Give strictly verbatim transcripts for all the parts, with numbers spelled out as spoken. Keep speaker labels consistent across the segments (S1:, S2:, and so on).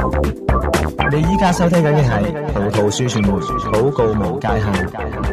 S1: 你依家收聽緊嘅係葡萄樹傳媒禱告無界限。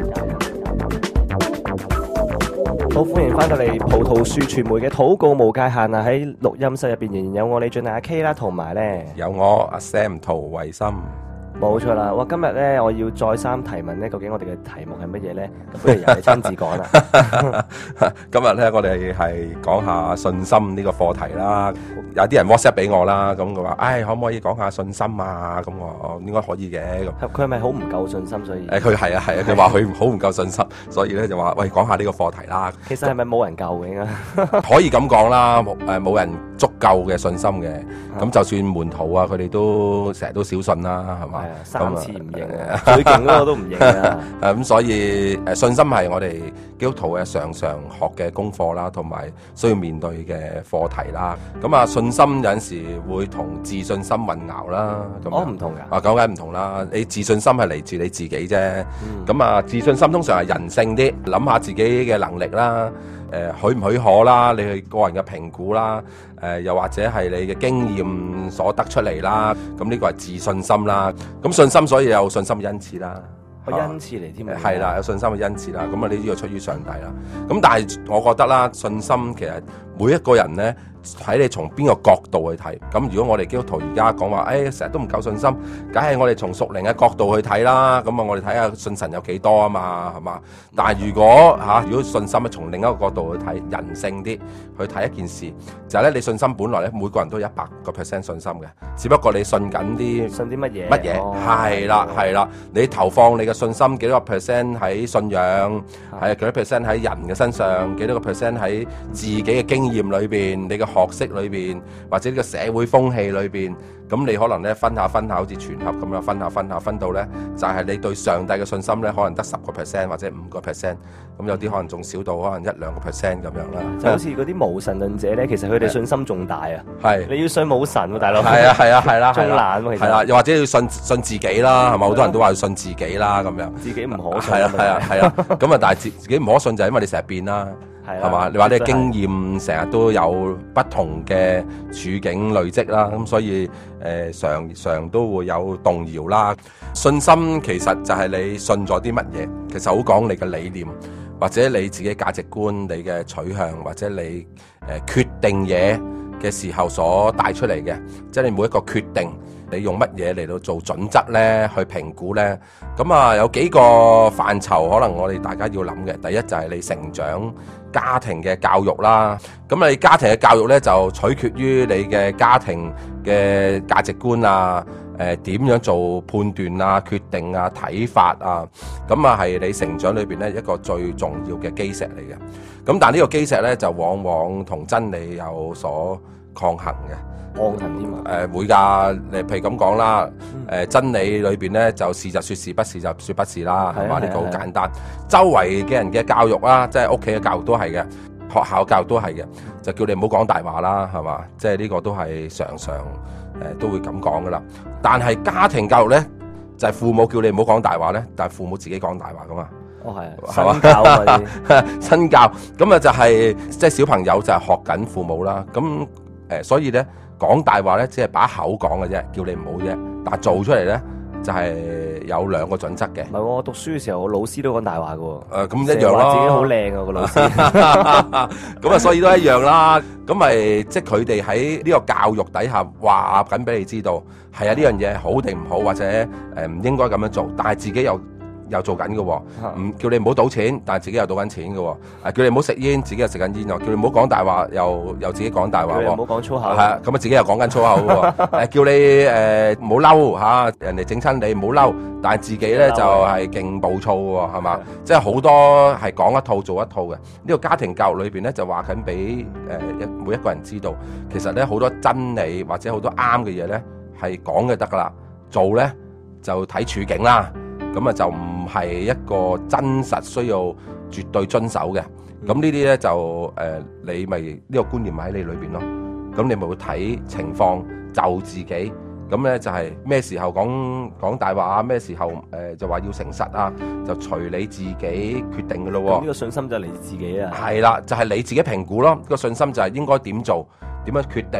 S2: 好，歡迎翻到嚟葡萄樹傳媒嘅禱告無界限啊！喺錄音室入邊仍然有我李俊阿 K 啦，同埋咧
S3: 有我阿 Sam 涂維森。
S2: 冇錯啦！哇，今日咧我要再三提問咧，究竟我哋嘅題目係乜嘢咧？咁不如由你親自講啦。
S3: 今日咧我哋係講下信心呢個課題啦。有啲人 WhatsApp 俾我啦，咁佢話：唉，可唔可以講下信心啊？咁我應該可以嘅。咁
S2: 佢係咪好唔夠信心？所以
S3: 誒，佢係啊係啊，佢話佢好唔夠信心，所以咧就話：喂，講下呢個課題啦。
S2: 其實係咪冇人救嘅？應該
S3: 可以咁講啦，誒冇人足夠嘅信心嘅。咁就算門徒啊，佢哋都成日都少信啦，係嘛？
S2: 三次唔認啊，最勁嗰個都唔認啊！
S3: 誒咁所以誒信心係我哋基督徒嘅常常學嘅功課啦，同埋需要面對嘅課題啦。咁啊信心有陣時會同自信心混淆啦。咁
S2: 哦，唔同㗎。
S3: 啊，講緊唔同啦。你自信心係嚟自你自己啫。咁、嗯、啊，自信心通常係人性啲，諗下自己嘅能力啦。誒、呃、許唔許可啦？你去個人嘅評估啦，誒、呃、又或者係你嘅經驗所得出嚟啦，咁呢個係自信心啦。咁信心所以有信心嘅恩賜啦，
S2: 個恩賜嚟添啊，
S3: 係啦，有信心嘅恩賜啦。咁啊呢啲要出於上帝啦。咁但係我覺得啦，信心其實每一個人咧，睇你從邊個角度去睇。咁如果我哋基督徒而家講話，誒成日都唔夠信心，梗係我哋從屬靈嘅角度去睇啦。咁啊，我哋睇下信神有幾多啊嘛，係嘛？但係如果嚇、啊，如果信心咧從另一個角度去睇，人性啲去睇一件事，就係、是、咧你信心本來咧每個人都一百個 percent 信心嘅，只不過你信緊啲
S2: 信啲乜嘢？
S3: 乜嘢？係啦係啦，你投放你嘅信心幾多個 percent 喺信仰，係幾多 percent 喺人嘅身上，幾多個 percent 喺自己嘅經驗裏邊，你嘅學識裏邊，或者呢個社會風氣裏邊，咁你可能咧分下分下，好似全盒咁樣分下分下，分到咧就係、是、你對上帝嘅信心咧，可能得十個 percent 或者五個 percent，咁有啲可能仲少到可能一兩個 percent 咁樣啦。
S2: 就好似嗰啲無神論者咧，其實佢哋信心仲大啊。
S3: 係
S2: 你要信冇神喎，大佬。
S3: 係啊係啊係啦，
S2: 仲難喎，其實。係
S3: 啦，又或者要信信自己啦，係咪？好多人都話要信自己啦，咁樣。
S2: 自己唔可信。
S3: 係啊係啊係啊，咁啊，但係自自己唔可信就係因為你成日變啦。係嘛？你話你經驗成日都有不同嘅處境累積啦，咁所以誒、呃、常常都會有動搖啦。信心其實就係你信咗啲乜嘢，其實好講你嘅理念，或者你自己價值觀、你嘅取向，或者你誒、呃、決定嘢嘅時候所帶出嚟嘅，即係你每一個決定，你用乜嘢嚟到做準則咧，去評估咧？咁啊，有幾個範疇，可能我哋大家要諗嘅。第一就係你成長家庭嘅教育啦。咁你家庭嘅教育咧，就取決於你嘅家庭嘅價值觀啊，誒、呃、點樣做判斷啊、決定啊、睇法啊。咁啊，係你成長裏邊咧一個最重要嘅基石嚟嘅。咁但係呢個基石咧，就往往同真理有所抗衡嘅。
S2: 抗衡添啊！
S3: 誒、呃、會㗎，你譬如咁講啦，誒、呃、真理裏邊咧就是就說是，不是就說不是啦，係嘛？呢、這個好簡單。周圍嘅人嘅教育啦，即係屋企嘅教育都係嘅，學校教育都係嘅，就叫你唔好講大話啦，係嘛？即係呢個都係常常誒、呃、都會咁講㗎啦。但係家庭教育咧，就係、是、父母叫你唔好講大話咧，但係父母自己講大話㗎嘛。
S2: 哦，係啊，新教啊，
S3: 新教咁啊，就係即係小朋友就係學緊父母啦。咁誒、呃，所以咧。講大話咧，只係把口講嘅啫，叫你唔好啫。但係做出嚟咧，就係、是、有兩個準則嘅。
S2: 唔係喎，我讀書嘅時候，我老師都講大話嘅喎。誒、
S3: 呃，咁一樣咯。
S2: 自己好靚啊個老師。
S3: 咁啊，所以都一樣啦。咁咪即係佢哋喺呢個教育底下話緊俾你知道，係啊，呢樣嘢好定唔好，或者誒唔應該咁樣做，但係自己又。又做緊嘅喎，唔叫你唔好賭錢，但係自己又賭緊錢嘅喎。誒，叫你唔好食煙，自己又食緊煙喎。叫你唔好講大話，又又自己講大話喎。
S2: 唔好講粗口。
S3: 係啊，咁啊自己又講緊粗口嘅喎。誒，叫你誒唔好嬲嚇，人哋整親你唔好嬲，但係自己咧就係勁暴躁嘅喎，係嘛？即係好多係講一套做一套嘅。呢個家庭教育裏邊咧就話緊俾誒一每一個人知道，其實咧好多真理或者好多啱嘅嘢咧係講就得㗎啦，做咧就睇處境啦。咁啊就唔係一個真實需要絕對遵守嘅，咁呢啲咧就誒、呃、你咪呢、呢個觀念咪喺你裏邊咯，咁你咪會睇情況就自己，咁咧就係咩時候講講大話啊，咩時候誒、呃、就話要誠實啊，就隨你自己決定嘅咯喎。
S2: 呢個信心就嚟自自己啊。
S3: 係啦，就係、是、你自己評估咯，個信心就係應該點做，點樣決定。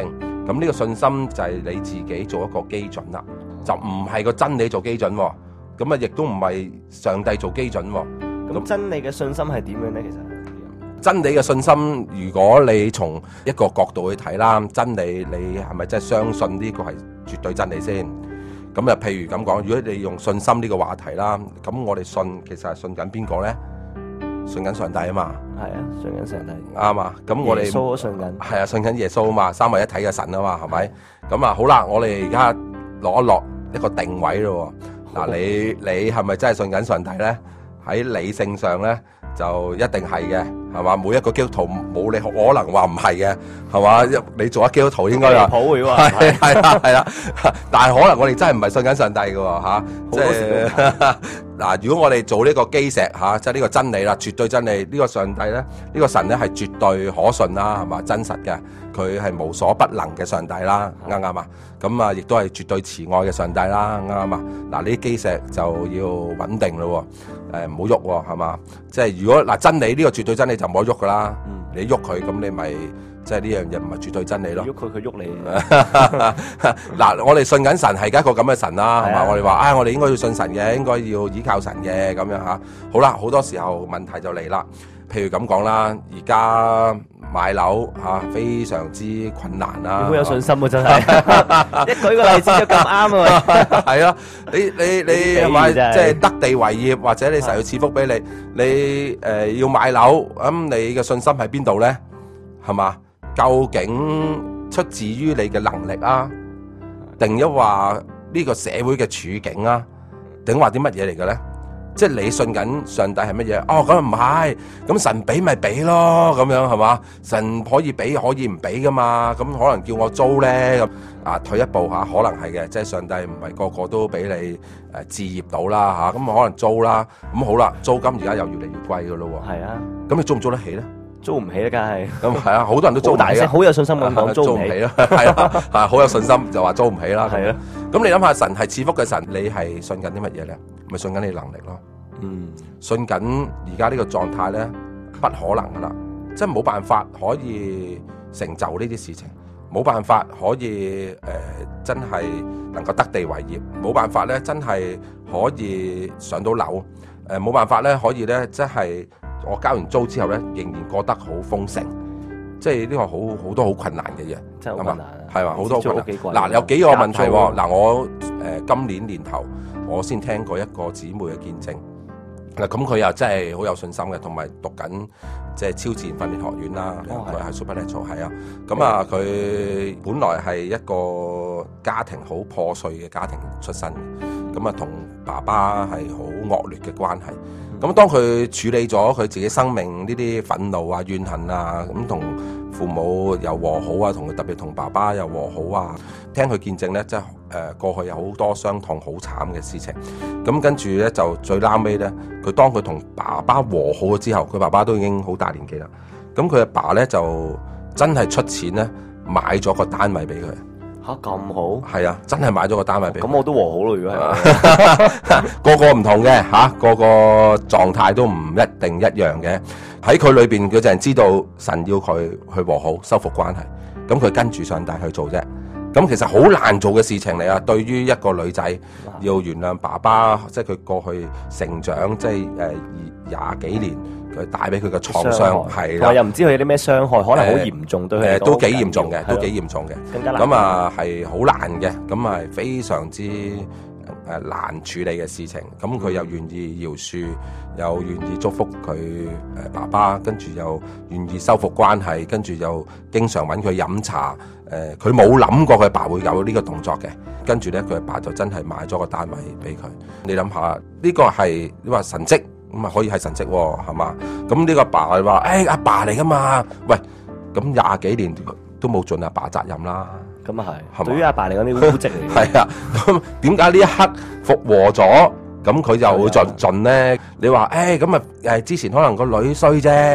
S3: 咁呢個信心就係你自己做一個基準啦，就唔係個真理做基準喎。咁啊，亦都唔係上帝做基準喎。
S2: 咁真理嘅信心係點樣咧？其實
S3: 真理嘅信心，如果你從一個角度去睇啦，真理你係咪真係相信呢個係絕對真理先？咁啊，譬如咁講，如果你用信心呢個話題啦，咁我哋信其實係信緊邊個咧？信緊上帝啊嘛。
S2: 係啊，信緊上帝。
S3: 啱啊。咁我哋
S2: 耶穌都信緊。
S3: 係啊，信緊耶穌啊嘛，三位一體嘅神啊嘛，係咪？咁啊，好啦，我哋而家攞一落一個定位咯。嗱，你你係咪真係信緊上帝咧？喺理性上咧，就一定係嘅，係嘛？每一個基督徒冇你可能話唔係嘅，係嘛？你做一基督徒應該話
S2: 係
S3: 係啦係啦，但係可能我哋真係唔係信緊上帝嘅喎嚇，即係嗱，如果我哋做呢個基石嚇，即係呢個真理啦，絕對真理，呢個上帝咧，呢個神咧係絕對可信啦，係嘛？真實嘅，佢係無所不能嘅上帝啦，啱唔啱啊？咁啊，亦都係絕對慈愛嘅上帝啦，啱唔啱啊？嗱，呢啲基石就要穩定咯。誒唔好喐喎，係嘛？即係如果嗱真理呢個絕對真理就唔可以喐噶啦。嗯、你喐佢咁，你咪即係呢樣嘢唔係絕對真理咯。
S2: 喐佢，佢喐你。
S3: 嗱，我哋信緊神係一個咁嘅神啦，係嘛？我哋話啊，我哋應該要信神嘅，應該要依靠神嘅咁樣嚇。好啦，好多時候問題就嚟啦。譬如咁講啦，而家買樓嚇、啊、非常之困難啦。
S2: 好有信心喎，真係。一舉個例子就咁啱啊！
S3: 係啊，你你你係咪即係得地為業，或者你神要賜福俾你，你誒、呃、要買樓咁，你嘅信心喺邊度咧？係嘛？究竟出自於你嘅能力啊，定一話呢個社會嘅處境啊，定話啲乜嘢嚟嘅咧？即係你信緊上帝係乜嘢？哦，咁唔係，咁神俾咪俾咯，咁樣係嘛？神可以俾，可以唔俾噶嘛？咁可能叫我租咧咁啊？退一步嚇，可能係嘅，即係上帝唔係個個都俾你誒置業到啦嚇，咁可能租啦。咁好啦，租金而家又越嚟越貴噶咯喎。係啊，咁你租唔租得起咧？
S2: 租唔起咧，梗係。咁
S3: 係啊，好多人都租唔起。好大聲，
S2: 好有信心咁講租唔起
S3: 啦，係啦，係好有信心就話租唔起啦。
S2: 係啊，
S3: 咁你諗下，神係賜福嘅神，你係信緊啲乜嘢咧？咪信緊你能力咯。嗯，信緊而家呢個狀態咧，不可能噶啦，即係冇辦法可以成就呢啲事情，冇辦法可以誒、呃、真係能夠得地為業，冇辦法咧真係可以上到樓，誒、呃、冇辦法咧可以咧即係我交完租之後咧仍然過得好豐盛，即係呢個好好多好困難嘅嘢，
S2: 真係好困難，
S3: 係嘛？好多困難。嗱，有幾個問題喎。嗱，我誒、呃、今年年頭我先聽過一個姊妹嘅見證。嗱，咁佢又真係好有信心嘅，同埋讀緊即係超自然訓練學院啦，佢係 Supernatural 係啊。咁啊，佢本來係一個家庭好破碎嘅家庭出身嘅，咁啊同爸爸係好惡劣嘅關係。咁當佢處理咗佢自己生命呢啲憤怒啊、怨恨啊，咁同父母又和好啊，同佢特別同爸爸又和好啊。聽佢見證咧，即係誒過去有好多傷痛、好慘嘅事情。咁跟住咧就最啱尾咧，佢當佢同爸爸和好咗之後，佢爸爸都已經好大年紀啦。咁佢阿爸咧就真係出錢咧買咗個單位俾佢。
S2: 嚇咁好？
S3: 係啊，真係買咗個單位俾佢。
S2: 咁我都和好咯，如果係
S3: 個個唔同嘅嚇，個個狀態都唔一定一樣嘅。喺佢裏邊，佢就係知道神要佢去和好、修復關係。咁佢跟住上帝去做啫。咁其實好難做嘅事情嚟啊！對於一個女仔要原諒爸爸，即係佢過去成長，即係誒廿幾年佢帶俾佢嘅創傷，係啦，
S2: 又唔知佢有啲咩傷害，可能好嚴重對佢。
S3: 誒都幾嚴重嘅，都幾嚴重嘅。
S2: 更加難。
S3: 咁啊係好難嘅，咁啊係非常之誒難處理嘅事情。咁佢又願意饒恕，又願意祝福佢誒爸爸，跟住又願意修復關係，跟住又經常揾佢飲茶。誒佢冇諗過佢爸會有呢個動作嘅，跟住咧佢阿爸就真係買咗個單位俾佢。你諗下，呢、這個係你話神蹟咁啊，可以係神蹟喎，係嘛？咁呢個爸話誒、哎、阿爸嚟噶嘛？喂，咁廿幾年都冇盡阿爸責任啦。
S2: 咁啊係，對於阿爸嚟講呢個污跡嚟嘅。
S3: 係啊，咁點解呢一刻復和咗，咁佢就會盡盡咧？你話誒咁啊誒之前可能個女衰啫。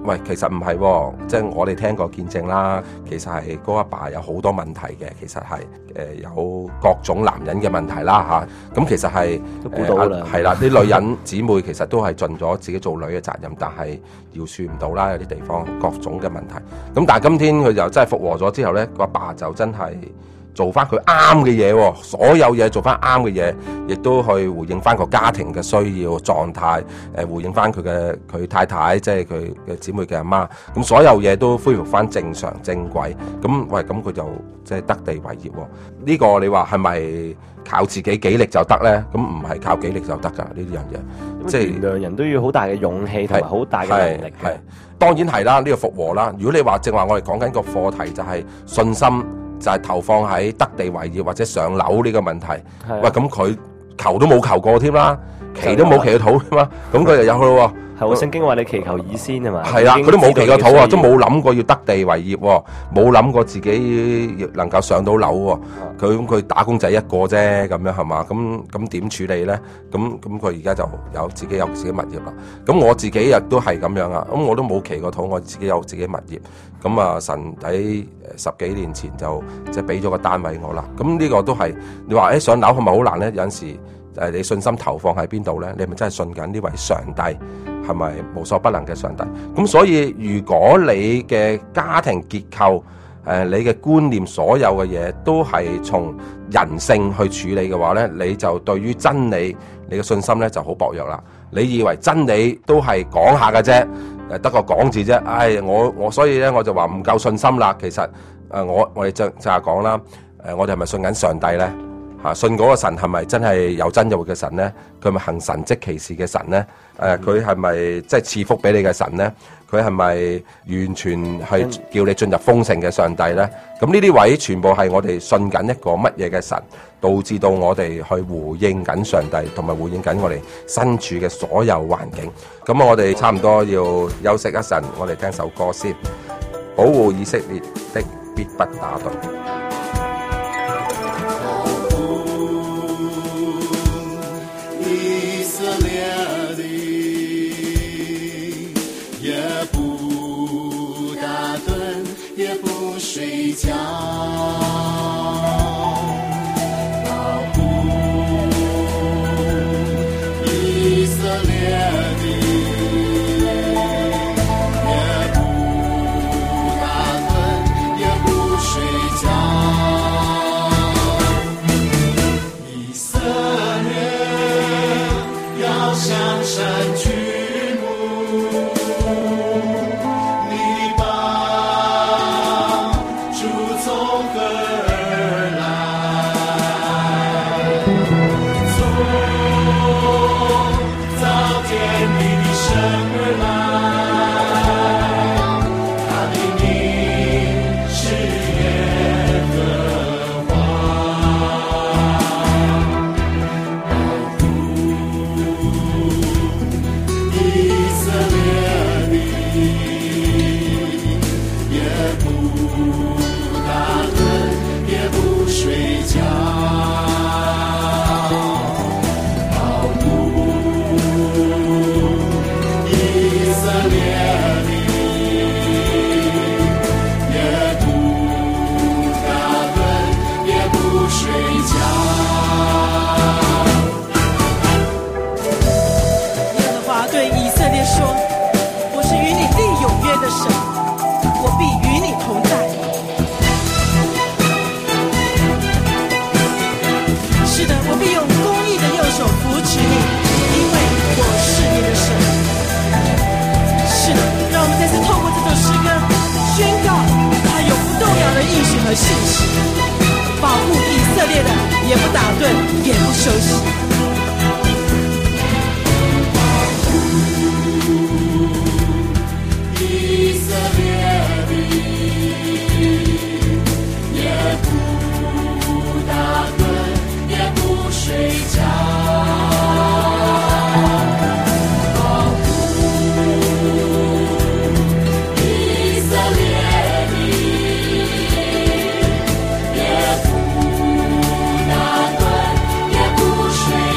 S3: 喂，其實唔係喎，即係我哋聽過見證啦，其實係嗰阿爸有好多問題嘅，其實係誒、呃、有各種男人嘅問題啦嚇。咁、啊、其實係
S2: 都估到啦，
S3: 係啦，啲、呃、女人姊妹其實都係盡咗自己做女嘅責任，但係饒恕唔到啦，有啲地方各種嘅問題。咁但係今天佢就真係復和咗之後咧，個阿爸就真係做翻佢啱嘅嘢喎，所有嘢做翻啱嘅嘢，亦都去回應翻個家庭嘅需要狀態，誒回應翻佢嘅佢太太，即係佢嘅姊妹嘅阿媽，咁所有嘢都恢復翻正常正軌。咁喂，咁佢就即係得地為業喎。呢個你話係咪靠自己己力就得咧？咁唔係靠己力就得㗎，呢啲樣嘢，即係
S2: 原諒人都要好大嘅勇氣同埋好大嘅能力嘅。
S3: 係當然係啦，呢個復和啦。如果你話正話我哋講緊個課題就係信心。就係投放喺得地為業或者上樓呢個問題，喂，咁佢求都冇求過添啦，祈都冇祈過禱添嘛，咁佢就有去咯喎。
S2: 係喎，聖經話你祈求以先係嘛？
S3: 係啦，佢都冇祈過禱啊，都冇諗過要得地為業喎，冇諗過自己能夠上到樓喎。佢咁佢打工仔一個啫，咁樣係嘛？咁咁點處理咧？咁咁佢而家就有自己有自己物業啦。咁我自己亦都係咁樣啊。咁我都冇祈過禱，我自己有自己物業。咁啊，神喺十幾年前就即係俾咗個單位我啦。咁呢個都係你話誒上樓係咪好難咧？有陣時誒你信心投放喺邊度咧？你係咪真係信緊呢位上帝？係咪無所不能嘅上帝？咁所以如果你嘅家庭結構，誒、呃、你嘅觀念，所有嘅嘢都係從人性去處理嘅話咧，你就對於真理你嘅信心咧就好薄弱啦。你以為真理都係講下嘅啫，誒得個講字啫。唉，我我所以咧我就話唔夠信心啦。其實誒、呃、我我哋就就係講啦，誒我哋係咪信緊上帝咧？啊，信嗰個神係咪真係有真有活嘅神咧？佢係咪行神蹟奇事嘅神咧？誒、呃，佢係咪即係賜福俾你嘅神咧？佢係咪完全係叫你進入豐盛嘅上帝咧？咁呢啲位全部係我哋信緊一個乜嘢嘅神，導致到我哋去回應緊上帝，同埋回應緊我哋身處嘅所有環境。咁我哋差唔多要休息一陣，我哋聽首歌先。保護以色列的必不打盹。
S4: 睡覺，保護以色列的，也不打盹，也不睡覺。以色列要向神去。
S5: 和信息，保護以色列的，也不打盹，也不休息。保護以色列的，也不打盹，也不睡覺。也不打盹，也不睡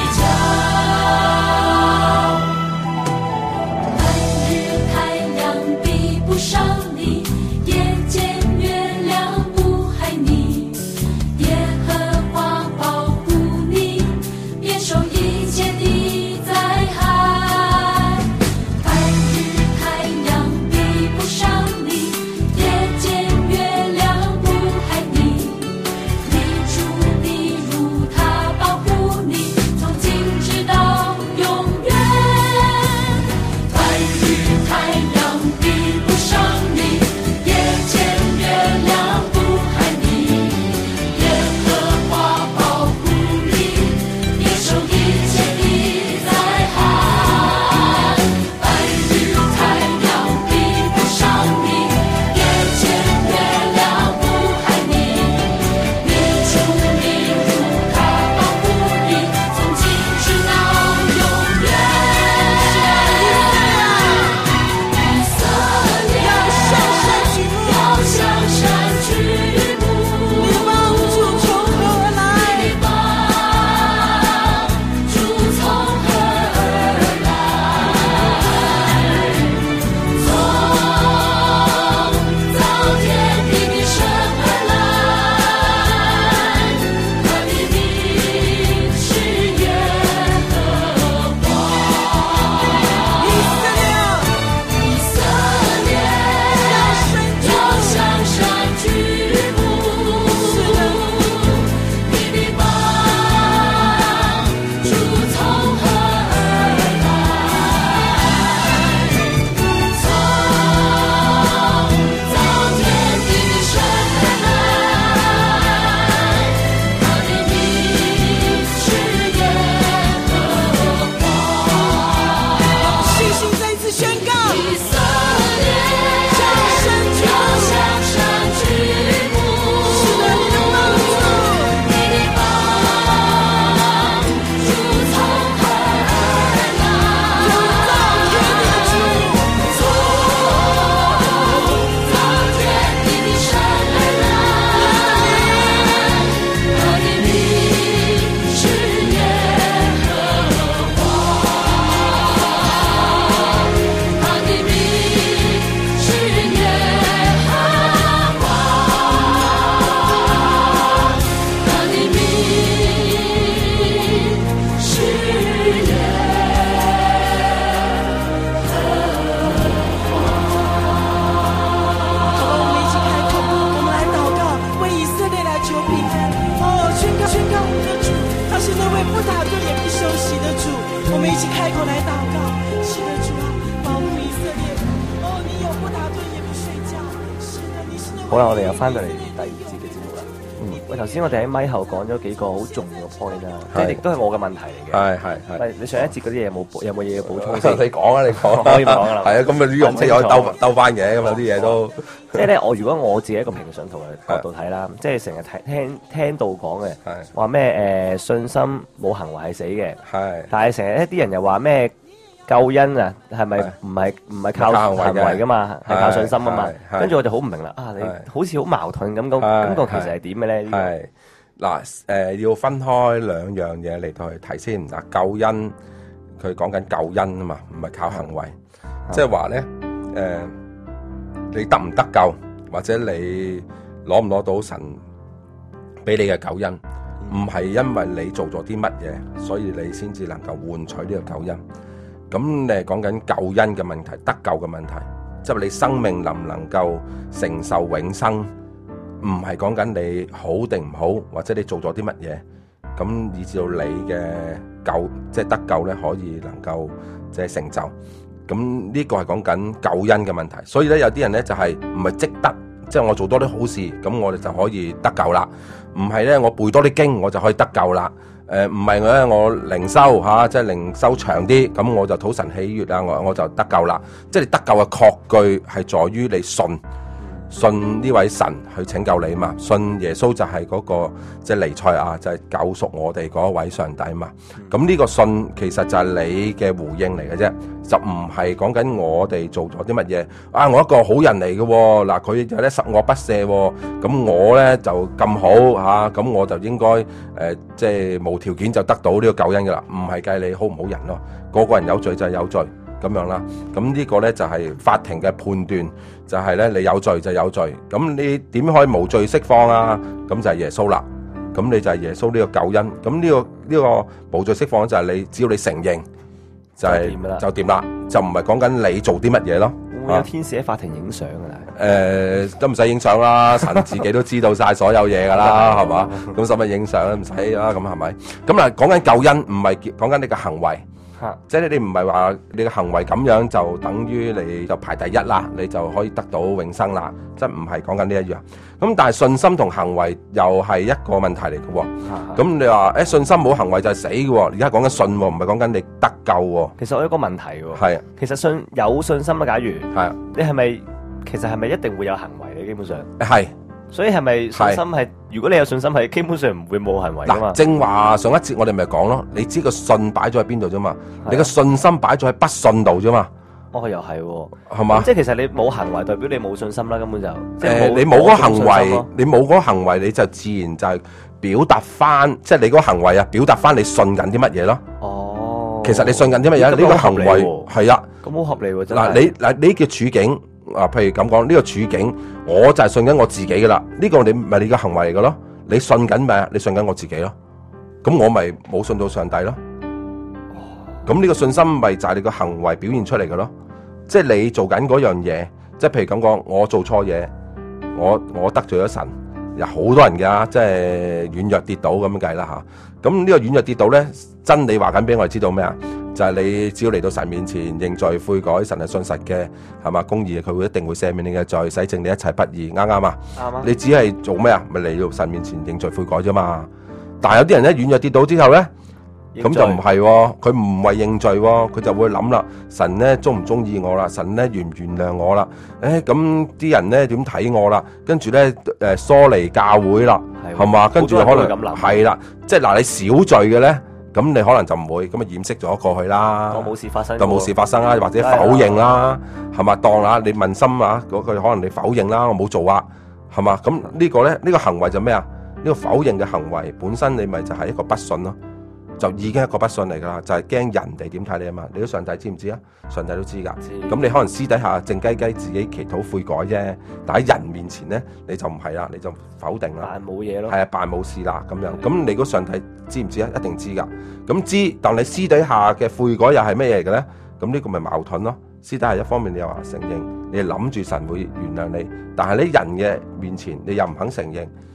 S5: 不打盹也不休息的主，我们一起开口来祷告。是的，主啊，保护以色列。哦，你永不打盹也不睡覺。是的，你是那。
S2: 好啦，我哋又翻到嚟第二節嘅節目啦。嗯，喂，頭先我哋喺咪後講咗幾個好重要嘅 point 啦，即係亦都係我嘅問題嚟嘅。
S3: 係係係。
S2: 喂，你上一節嗰啲嘢有冇有冇嘢要補充
S3: 你
S2: 先？
S3: 講啊，你講。
S2: 可以唔講噶啦。
S3: 係啊，咁啊呢個即係可以兜兜翻嘅，咁有啲嘢都。
S2: 即係咧，我如果我自己一個平信徒嘅角度睇啦，即係成日聽聽聽到講嘅，話咩誒信心冇行為係死嘅，
S3: 係。但
S2: 係成日一啲人又話咩救恩啊，係咪唔係唔係靠行為噶嘛，係靠信心啊嘛。跟住我就好唔明啦，啊你好似好矛盾咁，咁感覺其實係點嘅咧？
S3: 係嗱誒，要分開兩樣嘢嚟到去睇先。嗱，救恩佢講緊救恩啊嘛，唔係靠行為，即係話咧誒。你得唔得救，或者你攞唔攞到神俾你嘅救恩，唔係因為你做咗啲乜嘢，所以你先至能夠換取呢個救恩。咁你係講緊救恩嘅問題，得救嘅問題，即係你生命能唔能夠承受永生，唔係講緊你好定唔好，或者你做咗啲乜嘢，咁以至到你嘅救，即係得救咧，可以能夠即係成就。咁呢個係講緊救恩嘅問題，所以咧有啲人咧就係唔係積德，即係我做多啲好事，咁我哋就可以得救啦。唔係咧，我背多啲經，我就可以得救啦。誒唔係咧，我靈修嚇，即係靈修長啲，咁我就討神喜悅啊，我我就得救啦。即係你得救嘅確據係在於你信。信呢位神去拯救你嘛，信耶穌就係嗰個即係彌賽亞，就係救贖我哋嗰位上帝嘛。咁呢個信其實就係你嘅回應嚟嘅啫，就唔係講緊我哋做咗啲乜嘢啊！我一個好人嚟嘅喎，嗱佢有咧十惡不赦喎，咁我咧就咁好嚇，咁我就應該誒即係無條件就得到呢個救恩嘅啦，唔係計你好唔好人咯，個個人有罪就係有罪。咁樣啦，咁呢個咧就係法庭嘅判斷，就係咧你有罪就有罪，咁你點可以無罪釋放啊？咁就係耶穌啦，咁你就係耶穌呢個救恩，咁呢個呢個無罪釋放就係你只要你承認，就係就掂啦，就唔係講緊你做啲乜嘢咯。
S2: 會有天使喺法庭影相㗎啦？
S3: 誒都唔使影相啦，神自己都知道晒所有嘢㗎啦，係嘛？咁使乜影相咧？唔使啦，咁係咪？咁啊講緊救恩，唔係講緊你嘅行為。即係你唔係話你嘅行為咁樣就等於你就排第一啦，你就可以得到永生啦，即係唔係講緊呢一樣。咁但係信心同行為又係一個問題嚟嘅喎。咁你話誒信心冇行為就係死嘅喎，而家講緊信喎，唔係講緊你得救喎。
S2: 其實我有一個問題喎。
S3: 係。
S2: 其實信有信心啊，假如
S3: 係
S2: 你係咪其實係咪一定會有行為咧？基本上
S3: 係。
S2: 所以係咪信心係？如果你有信心係，基本上唔會冇行為噶嘛。
S3: 正話上一節我哋咪講咯，你知個信擺咗喺邊度啫嘛？你個信心擺咗喺不信度啫嘛？
S2: 哦，又係喎，
S3: 係嘛？
S2: 即係其實你冇行為，代表你冇信心啦，根本就。
S3: 誒，你冇嗰個行為，你冇嗰個行為，你就自然就係表達翻，即係你嗰個行為啊，表達翻你信緊啲乜嘢咯？
S2: 哦。
S3: 其實你信緊啲乜嘢？呢個行為係啊。
S2: 咁好合理喎，真係。
S3: 嗱，你嗱你嘅處境。啊，譬如咁講，呢個處境，我就係信緊我自己噶啦。呢個你咪你嘅行為嚟噶咯。你信緊咩？你信緊我自己咯。咁我咪冇信到上帝咯。咁呢個信心咪就係你個行為表現出嚟嘅咯。即係你做緊嗰樣嘢，即係譬如咁講，我做錯嘢，我我得罪咗神，有好多人噶，即係軟弱跌倒咁樣計啦吓。咁呢個軟弱跌倒咧，真理話緊俾我哋知道咩啊？就係你只要嚟到神面前認罪悔改，神係信實嘅，係嘛，公義，佢會一定會赦免你嘅罪，洗淨你一切不義，啱啱啊？啱啊！你只係做咩啊？咪嚟到神面前認罪悔改啫嘛。但係有啲人咧軟弱跌倒之後咧，咁就唔係喎，佢唔係認罪喎，佢就會諗啦，神咧中唔中意我啦？神咧原唔原諒我啦？誒咁啲人咧點睇我啦？跟住咧誒疏離教會啦，係嘛？跟住可能係啦，即係嗱你少罪嘅咧。咁你可能就唔會咁啊掩飾咗過去啦，
S2: 當冇事發生，
S3: 就冇事發生啦，或者否認啦，係嘛？當啦，你問心啊，嗰句可能你否認啦，我冇做啊，係嘛？咁呢個咧，呢個行為就咩啊？呢個否認嘅行為本身你咪就係一個不信咯，就已經係一個不信嚟噶啦，就係驚人哋點睇你啊嘛？你都上帝知唔知啊？上帝都知噶，咁你可能私底下靜雞雞自己祈禱悔改啫，但喺人面前咧你就唔係啦，你就否定啦，
S2: 扮冇嘢咯，
S3: 係啊，扮冇事啦咁樣。咁你個上帝知唔知啊？一定知噶。咁知，但你私底下嘅悔改又係咩嘢嘅咧？咁呢個咪矛盾咯。私底下一方面你又話承認，你諗住神會原諒你，但係喺人嘅面前你又唔肯承認，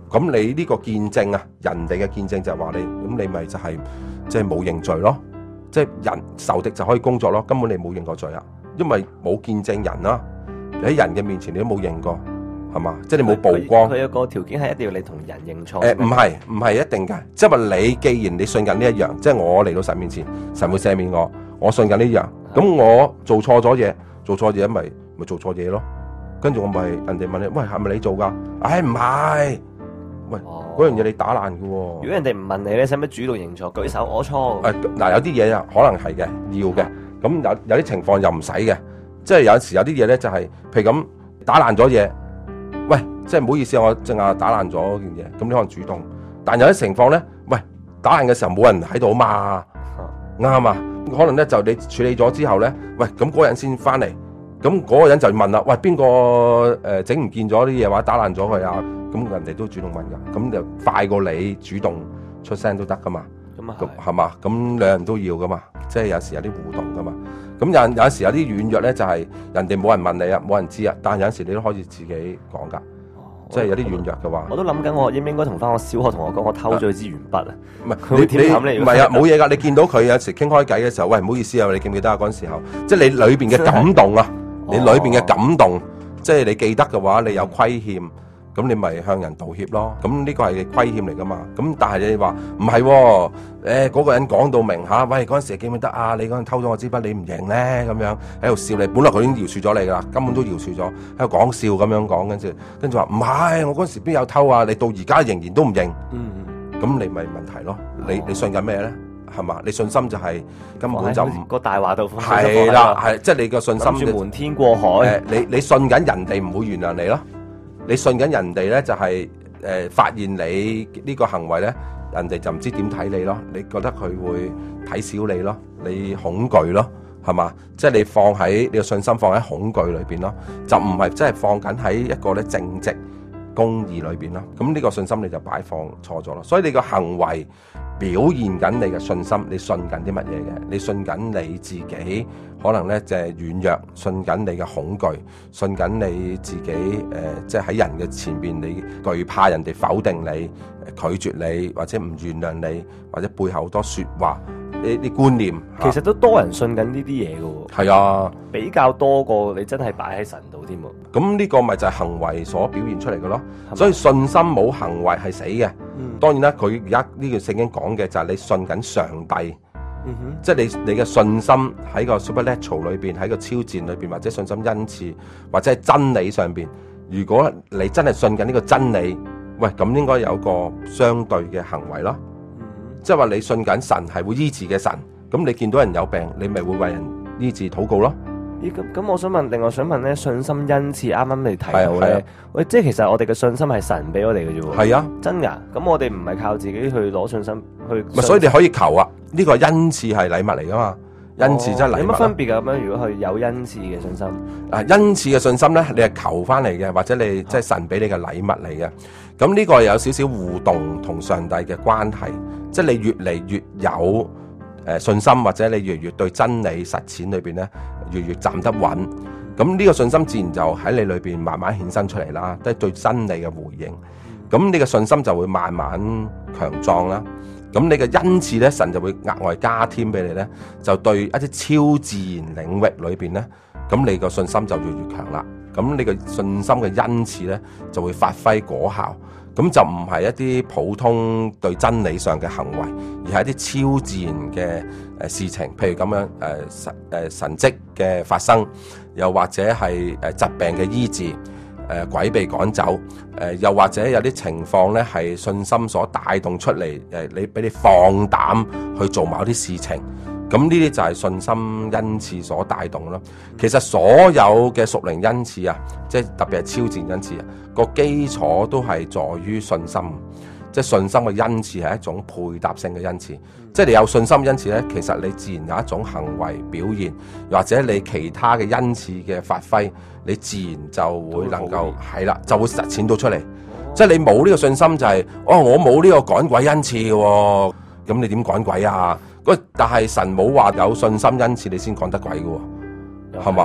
S3: 咁你呢個見證啊，人哋嘅見證就係話你，咁你咪就係即係冇認罪咯，即係人仇敵就可以工作咯，根本你冇認過罪啊，因為冇見證人啦，你喺人嘅面前你都冇認過，係嘛？即係你冇曝光。
S2: 佢有個條件係一定要你同人認錯。
S3: 誒唔係唔係一定㗎，即係話你既然你信緊呢一樣，即係我嚟到神面前，神會赦免我，我信緊呢樣，咁我做錯咗嘢，做錯嘢咪咪做錯嘢咯。跟住我咪人哋問你，喂係咪你做㗎？唉唔係，喂嗰樣嘢你打爛嘅喎。如
S2: 果人哋唔問你咧，使唔使主動認錯？舉手我錯。
S3: 誒嗱有啲嘢啊，可能係嘅，要嘅。咁有有啲情況又唔使嘅，即係有時有啲嘢咧就係、是，譬如咁打爛咗嘢，喂，即係唔好意思，我淨係打爛咗件嘢，咁你可能主動。但有啲情況咧，喂，打爛嘅時候冇人喺度啊嘛，啱啊，可能咧就你處理咗之後咧，喂，咁嗰人先翻嚟，咁嗰個人就問啦，喂，邊個誒整唔見咗啲嘢或者打爛咗佢啊？咁人哋都主動問噶，咁就快過你主動出聲都得噶嘛。
S2: 咁啊
S3: 係嘛？咁兩人都要噶嘛，即係有時有啲互動噶嘛。咁有有時有啲軟弱咧，就係人哋冇人問你啊，冇人知啊。但係有時你都可以自己講噶，哦、即係有啲軟弱嘅話。
S2: 我都諗緊，我應唔應該同翻我小學同學講，我偷咗支鉛筆啊？
S3: 唔係你你唔係啊，冇嘢噶。你見到佢有時傾開偈嘅時候，喂，唔好意思啊，你記唔記得啊？嗰陣時候，即係你裏邊嘅感動啊，你裏邊嘅感動，哦、即係你記得嘅話，你有虧欠。咁你咪向人道歉咯，咁呢個係虧欠嚟噶嘛？咁但係你話唔係，誒、欸、嗰、那個人講到明嚇，喂嗰陣時記唔記得啊？你嗰陣偷咗我支筆，你唔認咧咁樣喺度笑你，本來佢已經饒恕咗你噶啦，根本都饒恕咗，喺度講笑咁樣講，跟住跟住話唔係，我嗰陣時邊有偷啊？你到而家仍然都唔認，嗯，咁你咪問題咯？你你信緊咩咧？係嘛？你信心就係根本就唔
S2: 個大話度
S3: 係啦，係即係你個信心
S2: 住瞞天過海。
S3: 誒，你你信緊人哋唔會原諒你咯。你信緊人哋咧，就係、是、誒、呃、發現你呢個行為咧，人哋就唔知點睇你咯。你覺得佢會睇小你咯，你恐懼咯，係嘛？即係你放喺你個信心放喺恐懼裏邊咯，就唔係真係放緊喺一個咧正直公義裏邊咯。咁呢個信心你就擺放錯咗咯。所以你個行為表現緊你嘅信心，你信緊啲乜嘢嘅？你信緊你自己，可能咧就係軟弱，信緊你嘅恐懼，信緊你自己誒，即係喺人嘅前邊，你懼怕人哋否定你、拒絕你，或者唔原諒你，或者背後好多説話，呢啲觀念，
S2: 其實都多人信緊呢啲嘢嘅喎。係
S3: 啊，
S2: 比較多過你真係擺喺神度添喎。
S3: 咁呢個咪就係行為所表現出嚟嘅咯。所以信心冇行為係死嘅。嗯、當然啦，佢而家呢段聖經講嘅就係你信緊上帝。嗯、即係你你嘅信心喺個 supernatural 裏邊，喺個超自然裏邊，或者信心恩賜，或者係真理上邊。如果你真係信緊呢個真理，喂，咁應該有個相對嘅行為咯。嗯、即係話你信緊神係會醫治嘅神，咁你見到人有病，你咪會為人醫治禱告咯。
S2: 咦，咁咁，我想問，另外想問咧，信心恩賜啱啱你提到咧，喂，即係其實我哋嘅信心係神俾我哋嘅啫喎。係啊，真噶？咁我哋唔係靠自己去攞信心去。咪所以你可以求啊，呢、這個恩賜係禮物嚟噶嘛，恩賜真係禮物。有乜分別噶？咁樣如果佢有恩賜嘅信心，啊，恩賜嘅信心咧，你係求翻嚟嘅，或者你即係神俾你嘅禮物嚟嘅。咁呢個係有少少互動同上帝嘅關係，即係你越嚟越有誒信心，或者你越嚟越對真理實踐裏邊咧，越越站得穩。咁呢個信心自然就喺你裏邊慢慢衍生出嚟啦，都係對真理嘅回應。咁你嘅信心就會慢慢強壯啦。咁你嘅恩賜咧，神就會額外加添俾你咧，就對一啲超自然領域裏邊咧，咁你個信心就越越強啦。咁你嘅信心嘅恩賜咧，就會發揮果效。咁就唔係一啲普通對真理上嘅行為，而係一啲超自然嘅誒事情，譬如咁樣誒神誒神蹟嘅發生，又或者係誒疾病嘅醫治，誒鬼被趕走，誒又或者有啲情況咧係信心所帶動出嚟，誒你俾你放膽去做某啲事情。咁呢啲就係信心恩賜所帶動咯。其實所有嘅屬靈恩賜啊，即係特別係超自然恩賜啊，個基礎都係在於信心。即係信心嘅恩賜係一種配搭性嘅恩賜。即係你有信心恩賜咧，其實你自然有一種行為表現，或者你其他嘅恩賜嘅發揮，你自然就會能夠係啦，就會實踐到出嚟。即係你冇呢個信心就係、是，哦，我冇呢個趕鬼恩賜嘅，咁你點趕鬼啊？但係神冇話有信心恩賜你先趕得鬼嘅，係嘛？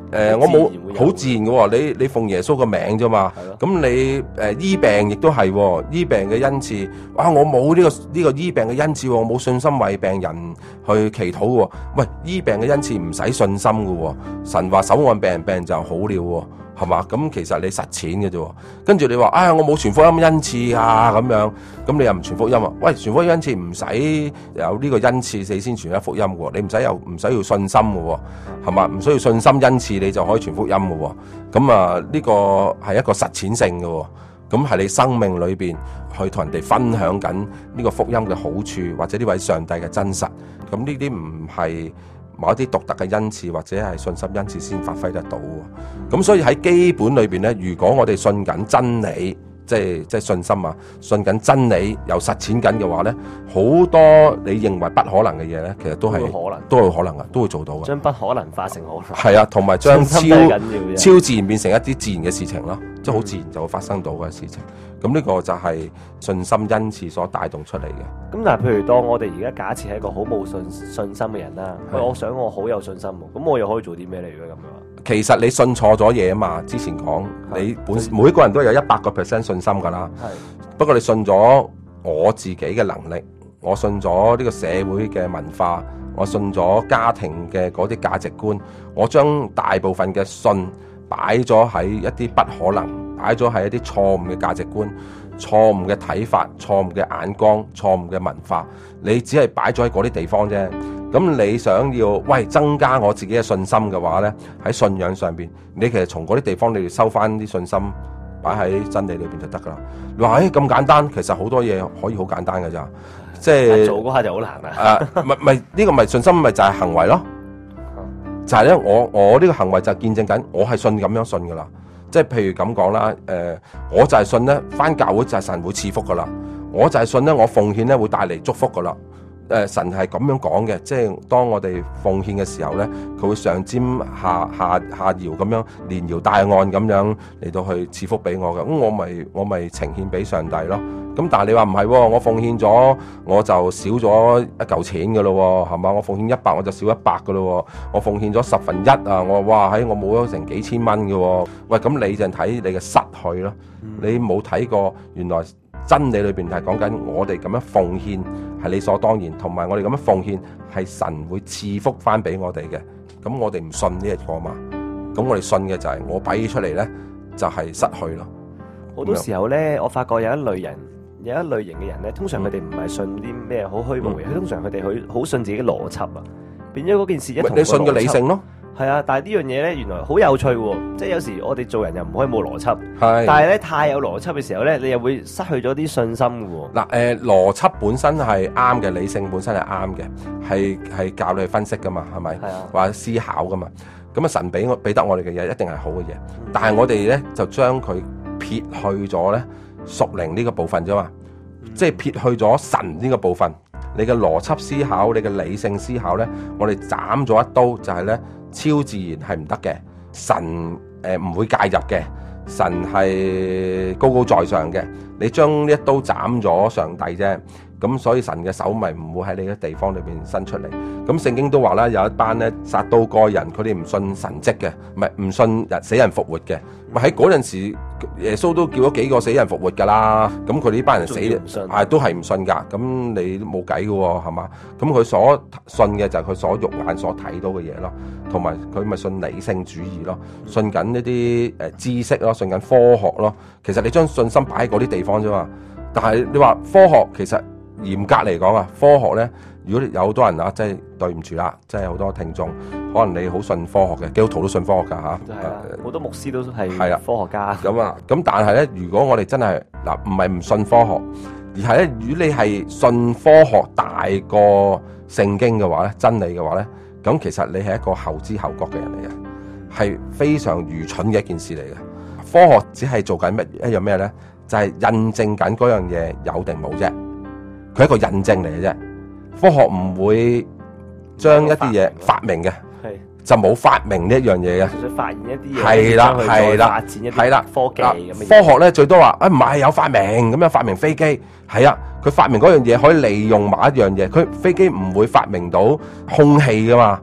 S3: 誒，我冇好自然嘅喎，你你奉耶穌個名啫嘛。咁你誒醫病亦都係醫病嘅恩賜。哇！我冇呢個呢個醫病嘅恩賜，我冇信心為病人去祈禱喎。喂，醫病嘅恩賜唔使信心嘅喎，神話手按病人，病人就好了喎。係嘛？咁其實你實踐嘅啫，跟住你話，哎呀，我冇傳福音恩賜啊，咁樣，咁你又唔傳福音啊？喂，傳福音恩賜唔使有呢個恩賜，你先傳一福音嘅喎，你唔使有唔使要信心嘅喎，係嘛？唔需要信心恩賜，你就可以傳福音嘅喎。咁啊，呢個係一個實踐性嘅喎，咁係你生命裏邊去同人哋分享緊呢個福音嘅好處，或者呢位上帝嘅真實。咁呢啲唔係某一啲獨特嘅恩賜或者係信心恩賜先發揮得到喎，咁所以喺基本裏邊咧，如果我哋信緊真理，即係即係信心啊，信緊真理又實踐緊嘅話咧，好多你認為不可能嘅嘢咧，其實都係可能，都有可能啊，都會做到嘅。
S2: 將不可能化成可能。
S3: 係啊，同埋將超超自然變成一啲自然嘅事情咯，即係好自然就會發生到嘅事情。咁呢個就係信心恩賜所帶動出嚟嘅。
S2: 咁但係譬如當我哋而家假設係一個好冇信信心嘅人啦，我想我好有信心喎，咁我又可以做啲咩嚟嘅咁樣？
S3: 其實你信錯咗嘢啊嘛，之前講你本每個人都有一百個 percent 信心㗎啦。不過你信咗我自己嘅能力，我信咗呢個社會嘅文化，我信咗家庭嘅嗰啲價值觀，我將大部分嘅信擺咗喺一啲不可能，擺咗喺一啲錯誤嘅價值觀、錯誤嘅睇法、錯誤嘅眼光、錯誤嘅文化，你只係擺咗喺嗰啲地方啫。咁你想要喂增加我自己嘅信心嘅話咧，喺信仰上邊，你其實從嗰啲地方你要收翻啲信心，擺喺真理裏邊就得噶啦。你話誒咁簡單，其實好多嘢可以好簡單㗎咋，即係
S2: 做嗰下就好難啊。
S3: 啊，唔係唔係呢個咪信心咪就係行為咯，就係咧我我呢個行為就見證緊我係信咁樣信噶啦。即係譬如咁講啦，誒、呃，我就係信咧，返教會就係神會賜福噶啦，我就係信咧，我奉獻咧會帶嚟祝福噶啦。誒、呃，神係咁樣講嘅，即係當我哋奉獻嘅時候咧，佢會上尖下下下搖咁樣，連搖帶按咁樣嚟到去賜福俾我嘅，咁我咪我咪呈獻俾上帝咯。咁但係你話唔係，我奉獻咗我就少咗一嚿錢嘅咯，係嘛？我奉獻一百我就少一百嘅咯，我奉獻咗十分一啊，我哇喺我冇咗成幾千蚊嘅，喂，咁你就睇你嘅失去咯，你冇睇過原來真理裏邊係講緊我哋咁樣奉獻係理所當然，同埋我哋咁樣奉獻係神會賜福翻俾我哋嘅，咁我哋唔信呢一個嘛，咁我哋信嘅就係我擺出嚟咧就係失去咯。
S2: 好多時候咧，我發覺有一類人。有一類型嘅人咧，通常佢哋唔係信啲咩好虛無嘅，嗯、通常佢哋好好信自己邏輯啊，變咗嗰件事一同個邏輯。你信嘅理性咯，係啊，但係呢樣嘢咧，原來好有趣喎，即係有時我哋做人又唔可以冇邏輯，係，但係咧太有邏輯嘅時候咧，你又會失去咗啲信心嘅喎。嗱，誒邏輯本身係啱嘅，理性本身係啱嘅，係係教你去分析噶嘛，係咪？係啊，或者思考噶嘛。咁啊，神俾我俾得我哋嘅嘢一定係好嘅嘢，嗯、但係我哋咧就將佢撇去咗咧。屬靈呢個部分啫嘛，嗯、即係撇去咗神呢個部分，你嘅邏輯思考，你嘅理性思考咧，我哋斬咗一刀，就係咧超自然係唔得嘅，神誒唔、呃、會介入嘅，神係高高在上嘅，你將呢一刀斬咗上帝啫，咁所以神嘅手咪唔會喺你嘅地方裏邊伸出嚟。咁聖經都話啦，有一班咧撒都該人，佢哋唔信神蹟嘅，唔係唔信人死人復活嘅。咪喺嗰陣時，耶穌都叫咗幾個死人復活噶啦。咁佢哋呢班人死，係都係唔信噶。咁你冇計噶喎，係嘛？咁佢所信嘅就係佢所肉眼所睇到嘅嘢咯，同埋佢咪信理性主義咯，信緊一啲誒知識咯，信緊科學咯。其實你將信心擺喺嗰啲地方啫嘛。但係你話科學其實嚴格嚟講啊，科學咧。如果有好多人啊，真係對唔住啦，真係好多聽眾，可能你好信科學嘅，基督徒都信科學㗎嚇，係啊，好多牧師都係科學家。
S3: 咁啊，咁但係咧，如果我哋真係嗱，唔係唔信科學，而係咧，如果你係信科學大過聖經嘅話咧，真理嘅話咧，咁其實你係一個後知後覺嘅人嚟嘅，係非常愚蠢嘅一件事嚟嘅。科學只係做緊乜一樣咩咧？就係、是、印證緊嗰樣嘢有定冇啫，佢係一個印證嚟嘅啫。科學唔會將一啲嘢發明嘅，就冇發明呢一樣嘢嘅。
S2: 就發現一啲嘢，
S3: 係啦係啦，
S2: 發展一啲科技咁嘅嘢。
S3: 科學咧最多話啊唔係有發明咁樣發明飛機，係啊，佢發明嗰樣嘢可以利用某一樣嘢，佢飛機唔會發明到空氣噶嘛，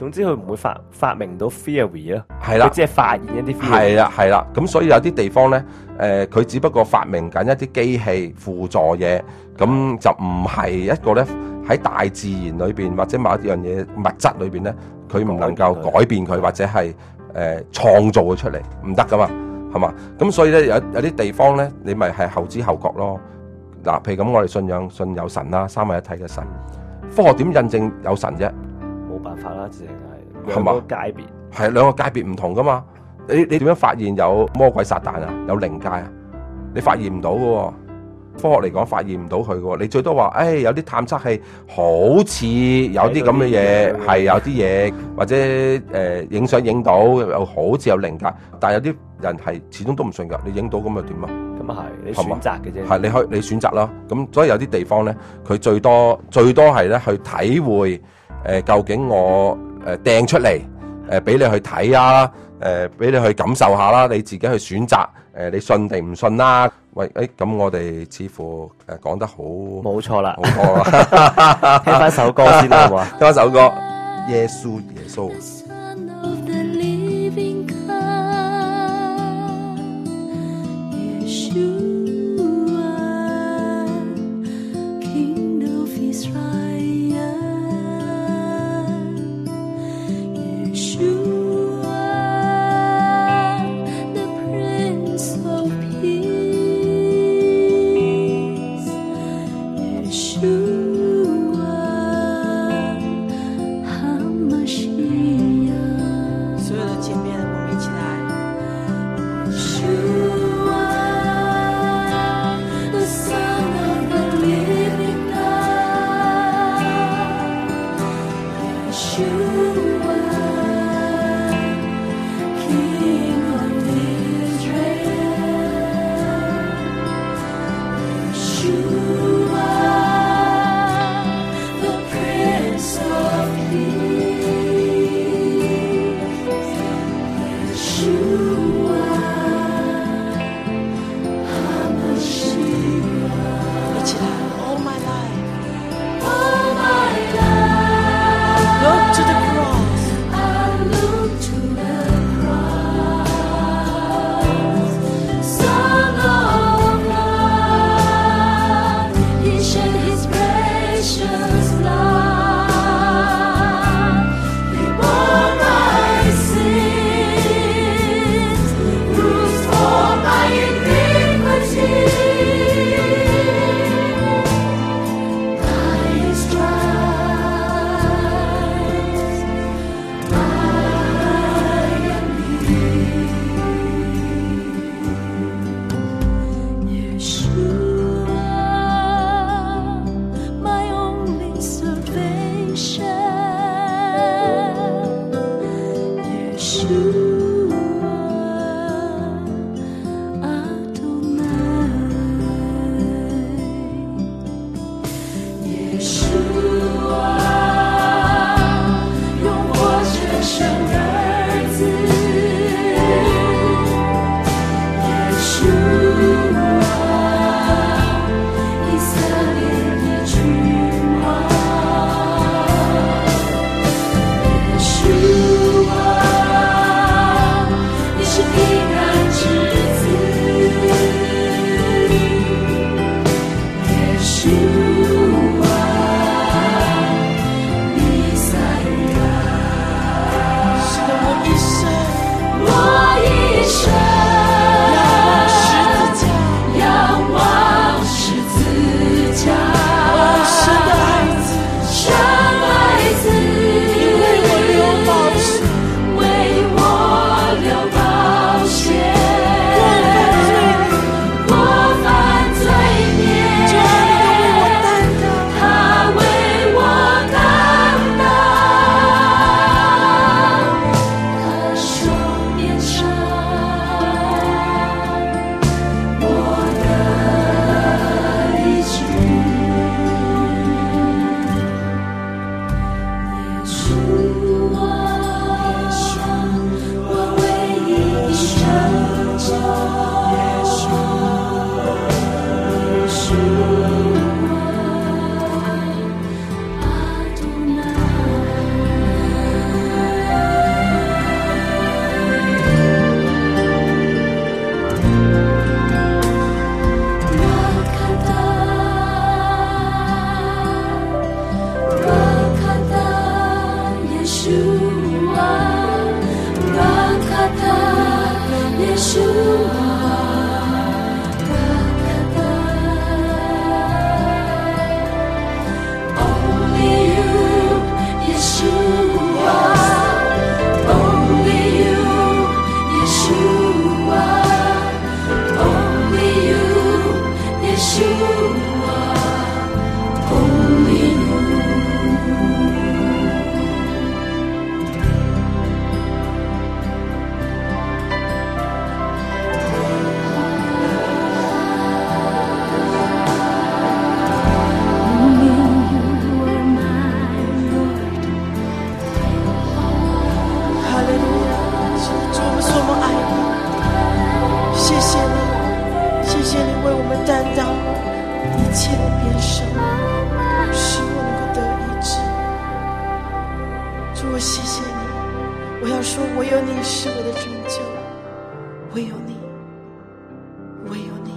S2: 總之佢唔會發發明到 theory 咯，
S3: 係啦，
S2: 佢只係發現一啲 theory。
S3: 係啦係啦，咁所以有啲地方咧，誒、呃、佢只不過發明緊一啲機器輔助嘢，咁就唔係一個咧喺大自然裏邊或者某一樣嘢物質裏邊咧，佢唔能夠改變佢或者係誒創造佢出嚟，唔得噶嘛，係嘛？咁所以咧有有啲地方咧，你咪係後知後覺咯。嗱，譬如咁，我哋信仰信有神啦，三位一體嘅神，科學點印證有神啫？
S2: 冇辦法啦，淨係兩個界別，
S3: 係兩個界別唔同噶嘛。你你點樣發現有魔鬼撒旦啊？有靈界啊？你發現唔到嘅喎。科學嚟講發現唔到佢嘅喎。你最多話，誒、哎、有啲探測器好似有啲咁嘅嘢，係有啲嘢或者誒影相影到，又好似有靈界，但係有啲人係始終都唔信㗎。你影到咁又點啊？
S2: 咁啊係，你選擇嘅啫。
S3: 係你可以你選擇啦。咁所以有啲地方咧，佢最多最多係咧去體會誒、呃、究竟我誒掟、呃、出嚟誒俾你去睇啊，誒、呃、俾你去感受下啦，你自己去選擇誒、呃、你信定唔信啦。喂誒，咁、欸、我哋似乎誒講得好
S2: 冇錯啦，
S3: 冇錯啦。
S2: 聽翻首歌先啦，好嘛？
S3: 聽翻首歌，耶穌耶穌。
S6: Yeshua HaMashiach
S5: 说唯有你是我的拯救，唯有你，唯有你。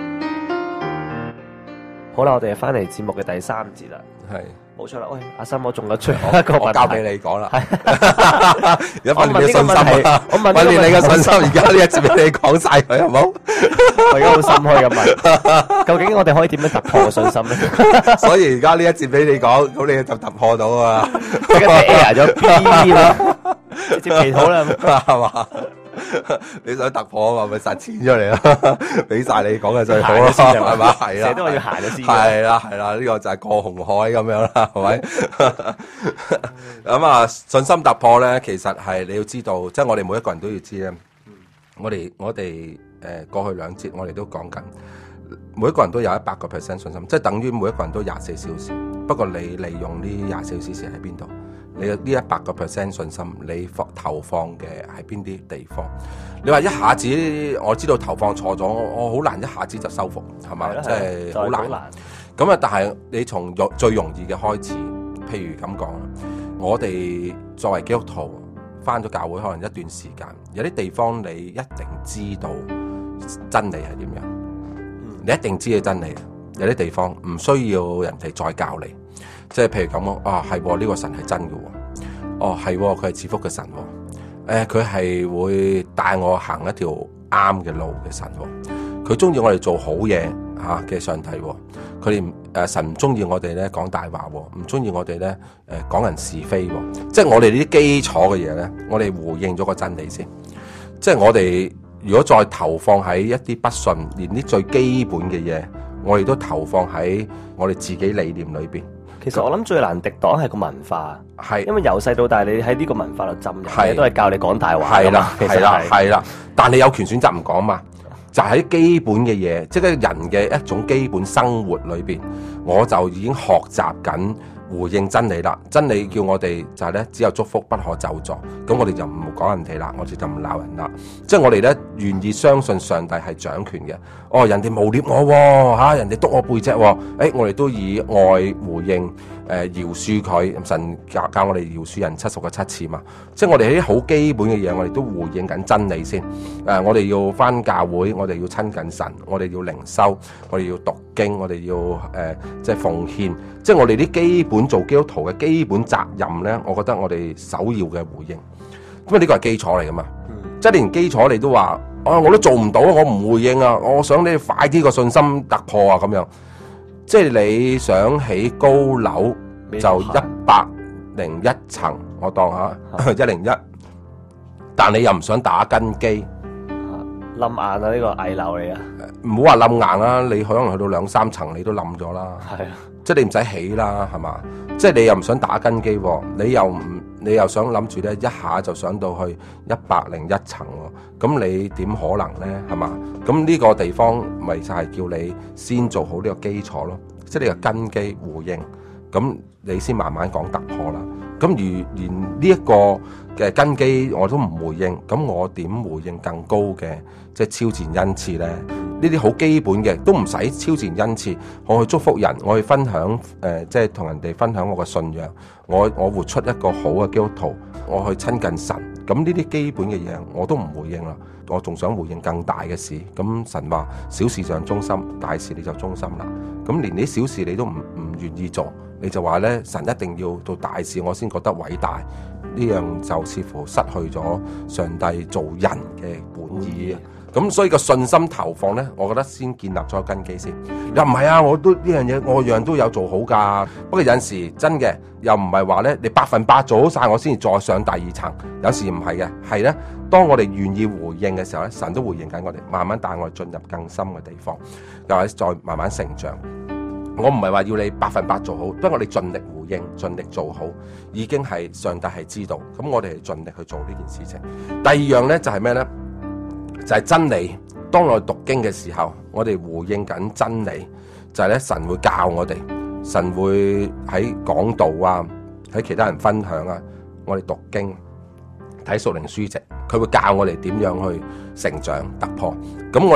S2: 好啦，我哋翻嚟節目嘅第三節啦。
S3: 係。
S2: 冇錯啦，喂，阿森，我仲有最後一個問題，
S3: 我交俾你講啦。而家
S2: 我
S3: 問你嘅信心啊，
S2: 我問
S3: 你嘅信心，而家呢一節俾你講晒佢，好唔好？
S2: 我而家好心開咁問，究竟我哋可以點樣突破個信心咧？
S3: 所以而家呢一節俾你講，咁你就突破到啊！
S2: 即刻 air 咗 B 啦，直接祈禱啦，
S3: 係嘛？你想突破啊嘛，咪實踐出嚟啦，俾晒你講嘅最好啦，係嘛？係啦，
S2: 成日都話要行咗先。
S3: 係啦，係啦，呢個就係過紅海咁樣啦，係咪？咁啊，信心突破咧，其實係你要知道，即係我哋每一個人都要知咧。我哋我哋誒過去兩節我哋都講緊，每一個人都有一百個 percent 信心，即係等於每一個人都廿四小時。不過你利用呢廿四小時喺邊度？你嘅呢一百個 percent 信心，你放投放嘅喺邊啲地方？你話一下子我知道投放錯咗，我好難一下子就修復，係嘛？即係好難。咁啊，但係你從最容易嘅開始，譬如咁講，我哋作為基督徒返咗教會可能一段時間，有啲地方你一定知道真理係點樣，嗯、你一定知道真理。有啲地方唔需要人哋再教你。即係譬如咁咯，啊係呢、呢個神係真嘅，哦係佢係賜福嘅神，誒佢係會帶我行一條啱嘅路嘅神，佢中意我哋做好嘢吓嘅上帝，佢哋誒神唔中意我哋咧講大話，唔中意我哋咧誒講人是非，即係我哋呢啲基礎嘅嘢咧，我哋回應咗個真理先，即係我哋如果再投放喺一啲不信，連啲最基本嘅嘢，我哋都投放喺我哋自己理念裏邊。
S2: 其實我諗最難敵擋係個文化，
S3: 係
S2: 因為由細到大你喺呢個文化度浸入，都係教你講大話。
S3: 係啦，係啦，係啦。但你有權選擇唔講嘛？就喺基本嘅嘢，即係人嘅一種基本生活裏邊，我就已經學習緊回應真理啦。真理叫我哋就係咧，只有祝福不可咒詛。咁我哋就唔講人哋啦，我哋就唔鬧人啦。即係我哋咧願意相信上帝係掌權嘅。哦，人哋誣衊我喎，嚇、啊、人哋督我背脊喎，誒、哎、我哋都以愛回應，誒、呃、饒恕佢。神教教我哋饒恕人七十個七次嘛。即係我哋喺啲好基本嘅嘢，我哋都回應緊真理先。誒、呃，我哋要返教會，我哋要親近神，我哋要靈修，我哋要讀經，我哋要誒、呃、即係奉獻。即係我哋啲基本做基督徒嘅基本責任咧，我覺得我哋首要嘅回應，因為呢個係基礎嚟噶嘛。嗯、即係連基礎你都話。啊、我都做唔到，我唔回應啊！我想你快啲個信心突破啊！咁樣，即係你想起高樓就一百零一層，我當下一零一，但你又唔想打根基，
S2: 冧硬啊！呢、呢個危樓嚟啊！
S3: 唔好話冧硬啦，你可能去到兩三層你都冧咗啦。係啊，即係你唔使起啦，係嘛？即係你又唔想打根基，你又唔你又想諗住咧一下就上到去一百零一層，咁你點可能咧？係嘛？咁呢個地方咪就係叫你先做好呢個基礎咯，即係你個根基回應，咁你先慢慢講突破啦。咁如連呢一個嘅根基我都唔回應，咁我點回應更高嘅即係超自然恩賜咧？呢啲好基本嘅都唔使超自然恩賜，我去祝福人，我去分享誒、呃，即係同人哋分享我嘅信仰，我我活出一個好嘅基督徒，我去親近神。咁呢啲基本嘅嘢我都唔回應啦，我仲想回應更大嘅事。咁神話小事上忠心，大事你就忠心啦。咁連啲小事你都唔唔願意做，你就話咧神一定要到大事我先覺得偉大，呢樣就似乎失去咗上帝做人嘅本意。咁所以個信心投放咧，我覺得先建立咗根基先。又唔係啊，我都呢樣嘢，我樣都有做好噶。不過有陣時真嘅，又唔係話咧，你百分百做好晒，我先至再上第二層。有時唔係嘅，係咧，當我哋願意回應嘅時候咧，神都回應緊我哋，慢慢帶我哋進入更深嘅地方，又或者再慢慢成長。我唔係話要你百分百做好，不過我哋盡力回應，盡力做好，已經係上帝係知道。咁我哋係盡力去做呢件事情。第二樣咧就係咩咧？就係真理。當我哋讀經嘅時候，我哋回應緊真理，就係咧神會教我哋，神會喺講道啊，喺其他人分享啊，我哋讀經睇屬靈書籍，佢會教我哋點樣去成長突破。咁我哋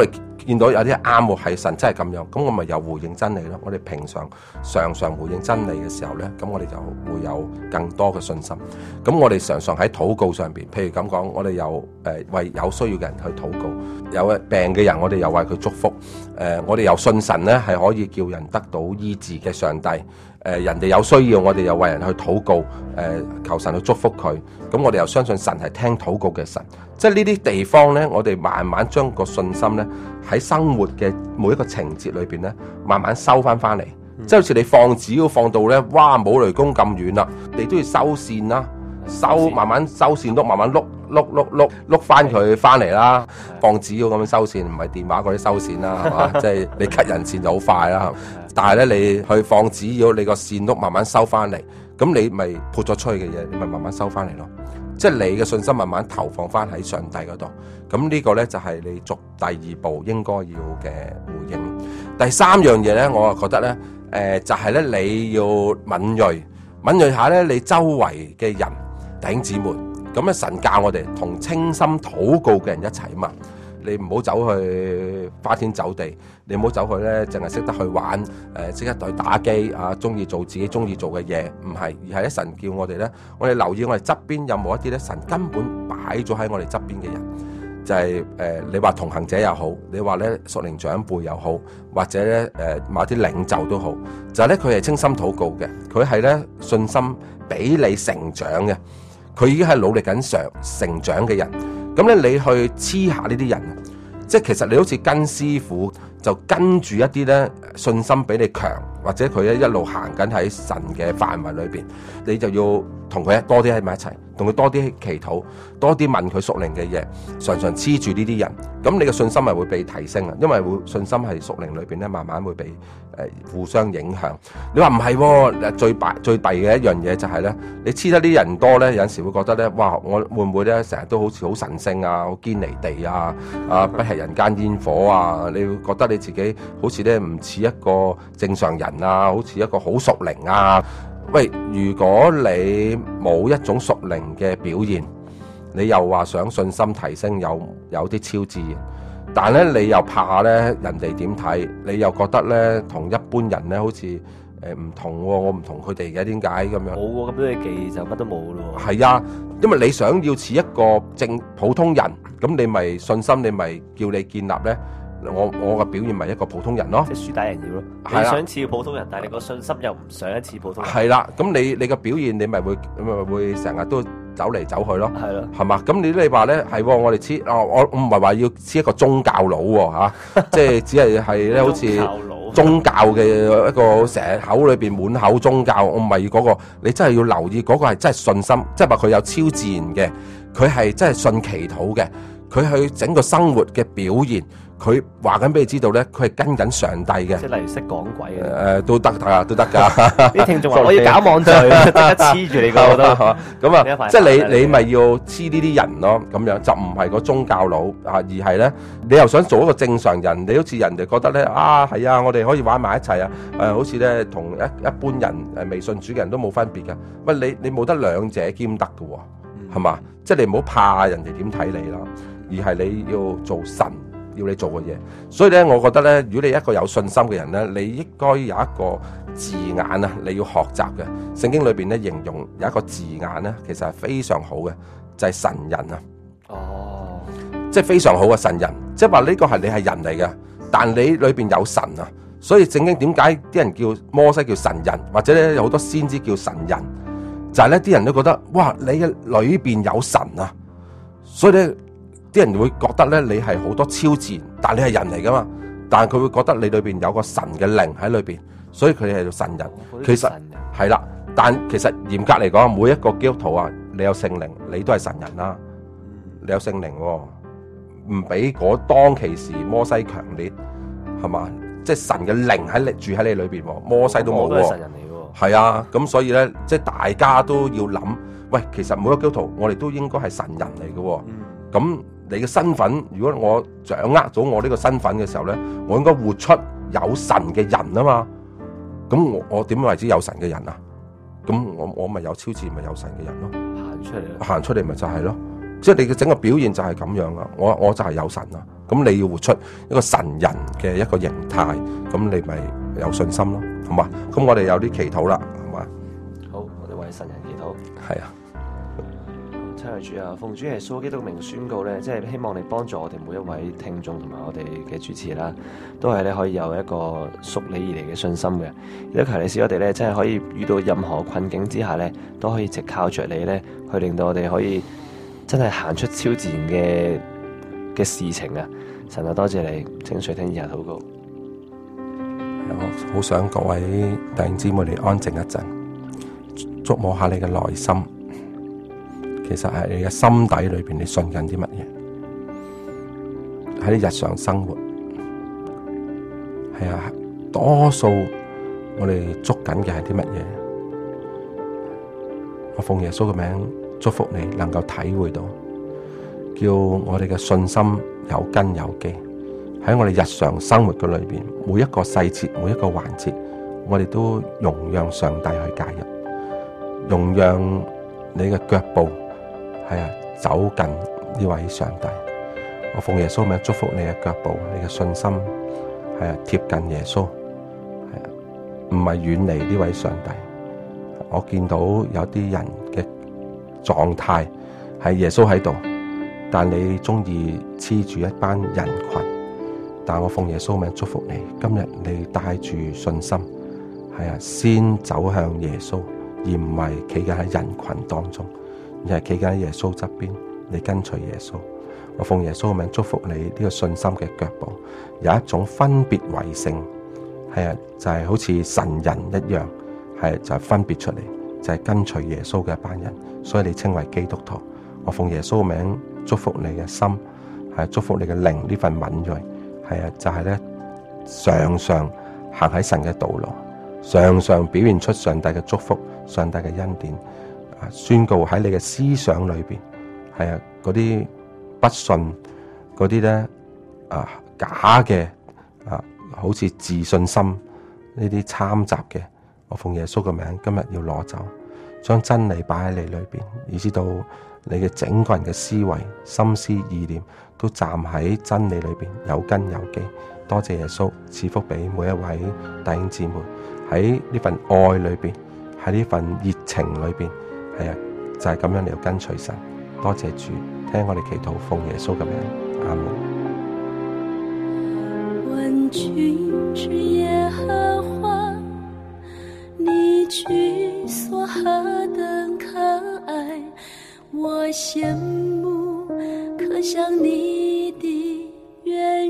S3: 見到有啲啱喎，係神真係咁樣，咁我咪又回應真理咯。我哋平常常常回應真理嘅時候咧，咁我哋就會有更多嘅信心。咁我哋常常喺禱告上邊，譬如咁講，我哋有誒、呃、為有需要嘅人去禱告，有病嘅人我哋又為佢祝福。誒、呃，我哋又信神咧係可以叫人得到醫治嘅上帝。誒、呃，人哋有需要，我哋又為人去禱告，誒、呃，求神去祝福佢。咁我哋又相信神係聽禱告嘅神。即係呢啲地方咧，我哋慢慢將個信心咧喺生活嘅每一個情節裏邊咧，慢慢收翻翻嚟。嗯、即係好似你放紙要放到咧，哇，冇雷公咁遠啦，你都要收線啦，收慢慢收線碌，慢慢碌碌碌碌碌翻佢翻嚟啦。放紙要咁樣收線，唔係電話嗰啲收線啦，係嘛？即係你 cut 人線就好快啦。但係咧，你去放紙要你個線碌慢慢收翻嚟，咁你咪潑咗出去嘅嘢，你咪慢慢收翻嚟咯。即係你嘅信心慢慢投放翻喺上帝嗰度，咁呢個咧就係你做第二步應該要嘅回應。第三樣嘢咧，我啊覺得咧，誒、呃、就係、是、咧你要敏銳，敏銳下咧你周圍嘅人弟兄姊妹，咁咧神教我哋同清心禱告嘅人一齊啊嘛。你唔好走去花天酒地，你唔好走去咧，淨係識得去玩，誒、呃，即刻去打機啊，中意做自己中意做嘅嘢，唔係，而係咧神叫我哋咧，我哋留意我哋側邊有冇一啲咧，神根本擺咗喺我哋側邊嘅人，就係、是、誒、呃，你話同行者又好，你話咧屬靈長輩又好，或者咧誒、呃、某啲領袖都好，就係咧佢係清心禱告嘅，佢係咧信心俾你成長嘅，佢已經係努力緊上成長嘅人。咁咧，你去黐下呢啲人，即係其實你好似跟師傅，就跟住一啲咧信心比你強，或者佢咧一路行緊喺神嘅範圍裏邊，你就要同佢多啲喺埋一齊，同佢多啲祈禱，多啲問佢屬靈嘅嘢，常常黐住呢啲人，咁你嘅信心係會被提升啊，因為會信心係屬靈裏邊咧，慢慢會被誒、呃、互相影響。你話唔係，最弊最弊嘅一樣嘢就係咧，你黐得啲人多咧，有陣時會覺得咧，哇，我會唔會咧成日都好似好神聖啊，好堅離地啊，啊不食人間煙火啊，你會覺得你自己好似咧唔似一個正常人啊，好似一個好屬靈啊。喂，如果你冇一種屬靈嘅表現，你又話想信心提升，有有啲超自然，但係咧你又怕咧人哋點睇，你又覺得咧同一般人咧好似誒唔同喎，我唔同佢哋嘅，點解咁樣？
S2: 冇喎，咁多嘢記就乜都冇咯。
S3: 係啊，因為你想要似一個正普通人，咁你咪信心，你咪叫你建立咧。我我嘅表現咪一個普通人咯，
S2: 即係輸打人要咯。你想似普通人，但係你個信心又唔想一似普通人。
S3: 係啦，咁你你嘅表現你咪會咪會成日都走嚟走去咯。係咯，係嘛？咁你你話咧係我哋黐哦，我我唔係話要黐一個宗教佬喎嚇，即係只係係咧好似宗教嘅一個成日口裏邊滿口宗教，我唔係嗰個。你真係要留意嗰個係真係信心，即係話佢有超自然嘅，佢係真係信祈禱嘅，佢去整個生活嘅表現。佢話緊俾你知道咧，佢係跟緊上帝嘅。
S2: 即係例如識講鬼嘅。誒、
S3: 呃、都得㗎，都得㗎。
S2: 啲聽眾話我要搞網聚，即刻黐住你個我都。
S3: 咁啊，即係你你咪要黐呢啲人咯，咁樣就唔係個宗教佬啊，而係咧你又想做一個正常人，你好似人哋覺得咧啊係啊，我哋可以玩埋一齊啊，誒好似咧同一一般人誒未信主嘅人都冇分別嘅。喂，你你冇得兩者兼得㗎喎，係嘛、嗯？即係你唔好怕人哋點睇你啦，而係你要做神要你做嘅嘢，所以咧，我覺得咧，如果你一個有信心嘅人咧，你應該有一個字眼啊，你要學習嘅。聖經裏邊咧形容有一個字眼咧，其實係非常好嘅，就係、是、神人啊。哦，即係非常好嘅神人，即係話呢個係你係人嚟嘅，但你裏邊有神啊。所以聖經點解啲人叫摩西叫神人，或者咧有好多先知叫神人，就係咧啲人都覺得哇，你嘅裏邊有神啊，所以咧。啲人會覺得咧，你係好多超自然，但你係人嚟噶嘛？但係佢會覺得你裏邊有個神嘅靈喺裏邊，所以佢哋係神人。其實係啦，但其實嚴格嚟講，每一個基督徒啊，你有聖靈，你都係神人啦。你有聖靈，唔比嗰當其時摩西強烈，係嘛？即係神嘅靈喺你住喺你裏邊，摩西都冇喎。
S2: 都係神人嚟喎。
S3: 係啊，咁所以咧，即係大家都要諗，喂，其實每個基督徒，我哋都應該係神人嚟嘅。咁、嗯你嘅身份，如果我掌握咗我呢個身份嘅時候咧，我應該活出有神嘅人啊嘛。咁我我點為之有神嘅人啊？咁我我咪有超自然咪有神嘅人咯。
S2: 行出嚟，
S3: 行出嚟咪就係咯。即係你嘅整個表現就係咁樣啊。我我就係有神啊。 咁你要活出一個神人嘅一個形態，咁你咪有信心咯，好嘛？咁我哋有啲祈禱啦，好嘛？
S2: 好，我哋為神人祈禱。
S3: 係啊。
S2: 親愛主啊，奉主耶穌基督名宣告咧，即係希望你幫助我哋每一位聽眾同埋我哋嘅主持啦，都係咧可以有一個屬你而嚟嘅信心嘅。亦都求你使我哋咧，真係可以遇到任何困境之下咧，都可以直靠着你咧，去令到我哋可以真係行出超自然嘅嘅事情啊！神啊，多謝你，請垂聽以下禱告。
S3: 我好想各位弟兄姊妹你安靜一陣，觸摸下你嘅內心。其實係你嘅心底裏邊，你信緊啲乜嘢？喺你日常生活，係啊，多數我哋捉緊嘅係啲乜嘢？我奉耶穌嘅名祝福你，能夠體會到，叫我哋嘅信心有根有基。喺我哋日常生活嘅裏邊，每一個細節，每一個環節，我哋都容讓上帝去介入，容讓你嘅腳步。係啊，走近呢位上帝，我奉耶穌名祝福你嘅腳步，你嘅信心係啊貼近耶穌，係啊唔係遠離呢位上帝。我見到有啲人嘅狀態係耶穌喺度，但你中意黐住一班人群，但我奉耶穌名祝福你，今日你帶住信心，係啊先走向耶穌，而唔係企緊喺人群當中。而係企緊喺耶穌側邊，你跟隨耶穌。我奉耶穌嘅名祝福你呢個信心嘅腳步，有一種分別為聖，係啊，就係、是、好似神人一樣，係就係、是、分別出嚟，就係、是、跟隨耶穌嘅一班人，所以你稱為基督徒。我奉耶穌嘅名祝福你嘅心，係祝福你嘅靈呢份敏銳，係啊，就係、是、咧常常行喺神嘅道路，常常表現出上帝嘅祝福、上帝嘅恩典。宣告喺你嘅思想裏邊，係啊，嗰啲不信，嗰啲咧啊假嘅啊，好似自信心呢啲摻雜嘅，我奉耶穌嘅名，今日要攞走，將真理擺喺你裏邊，以至到你嘅整個人嘅思維、心思意念都站喺真理裏邊，有根有基。多謝耶穌賜福俾每一位弟兄姊妹，喺呢份愛裏邊，喺呢份熱情裏邊。係啊，就係、是、咁樣嚟到跟隨神。多謝主，聽我哋祈禱，奉耶穌嘅名，阿門。
S6: 萬軍之耶和華，你居所何等可愛，我羨慕可像你的園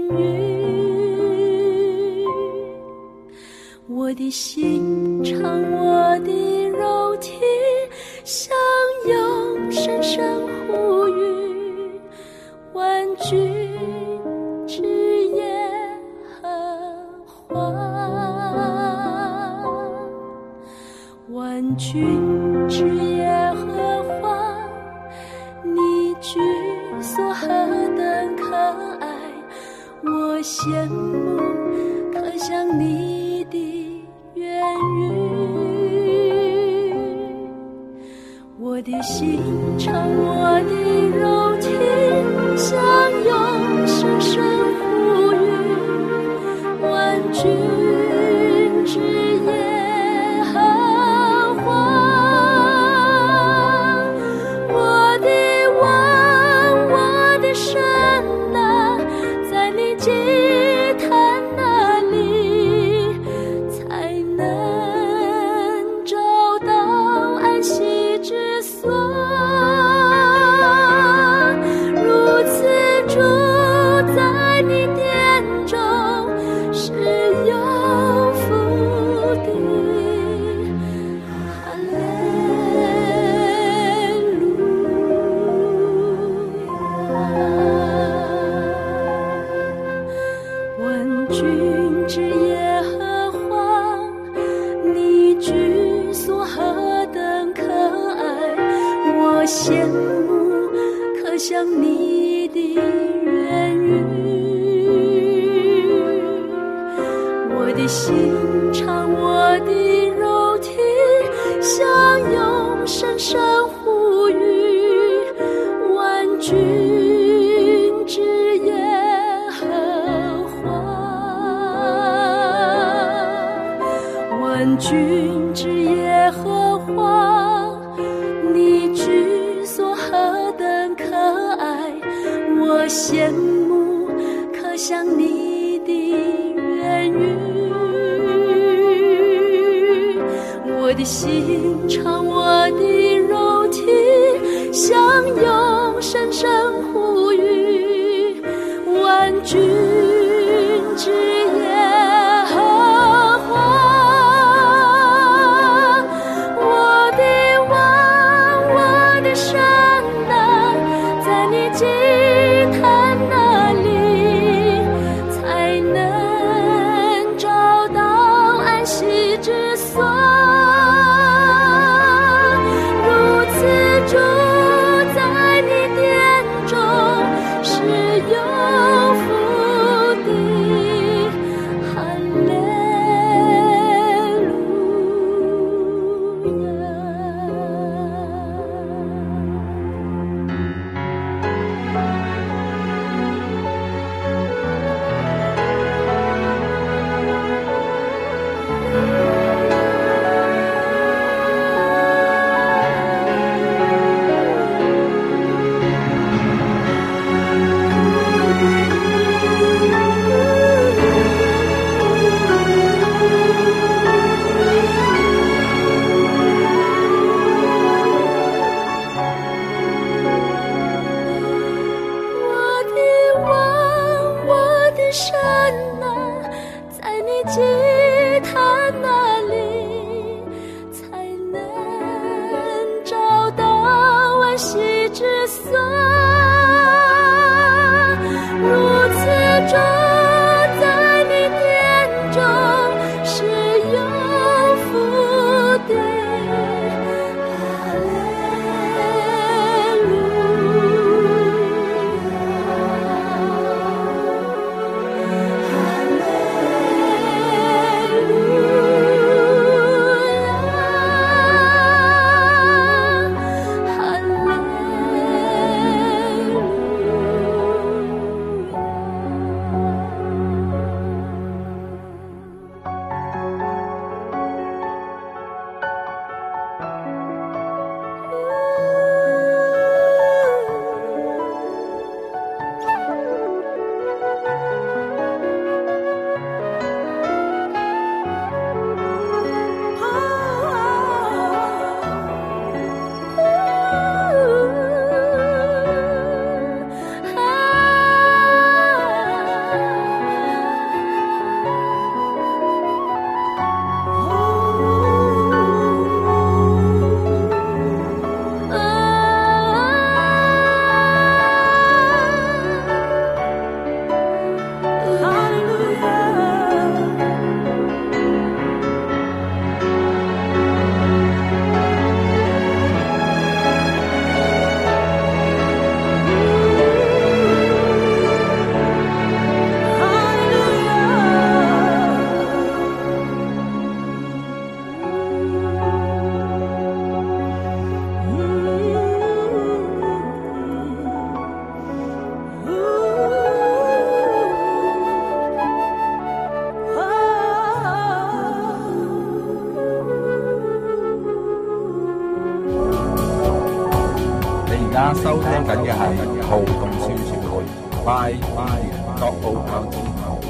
S6: 宇，我的心腸，我的肉體相擁深深呼籲，萬軍之耶和華，萬軍之耶和華，你居所何等可愛，我羨慕可像你的園宇，我的心腸，我的肉體相擁深深呼籲，萬軍之耶和華，我的王，我的神啊，在你祭壇那裡才能找到安息之所，如此住在你殿中是有福的，哈利路亞。萬軍之耶和華，你居所何等可愛，我羨慕可像你的園宇，我的心腸，我的肉體相擁深深呼籲，萬軍之耶和黄，你居所何等可爱，我羡慕可像你的言语。我的心肠，我的肉体，相拥深深呼吁，万军之耶和华，我的王，我的神啊，在你祭坛那里才能找到安息之所。住在你殿中是有福的，哈利路神啊，在你祭坛那里才能找到安息之所，如此住在你殿中是有福的，哈利路
S3: 而家收聽緊嘅係浩動宣傳會，拜拜，國奧教中。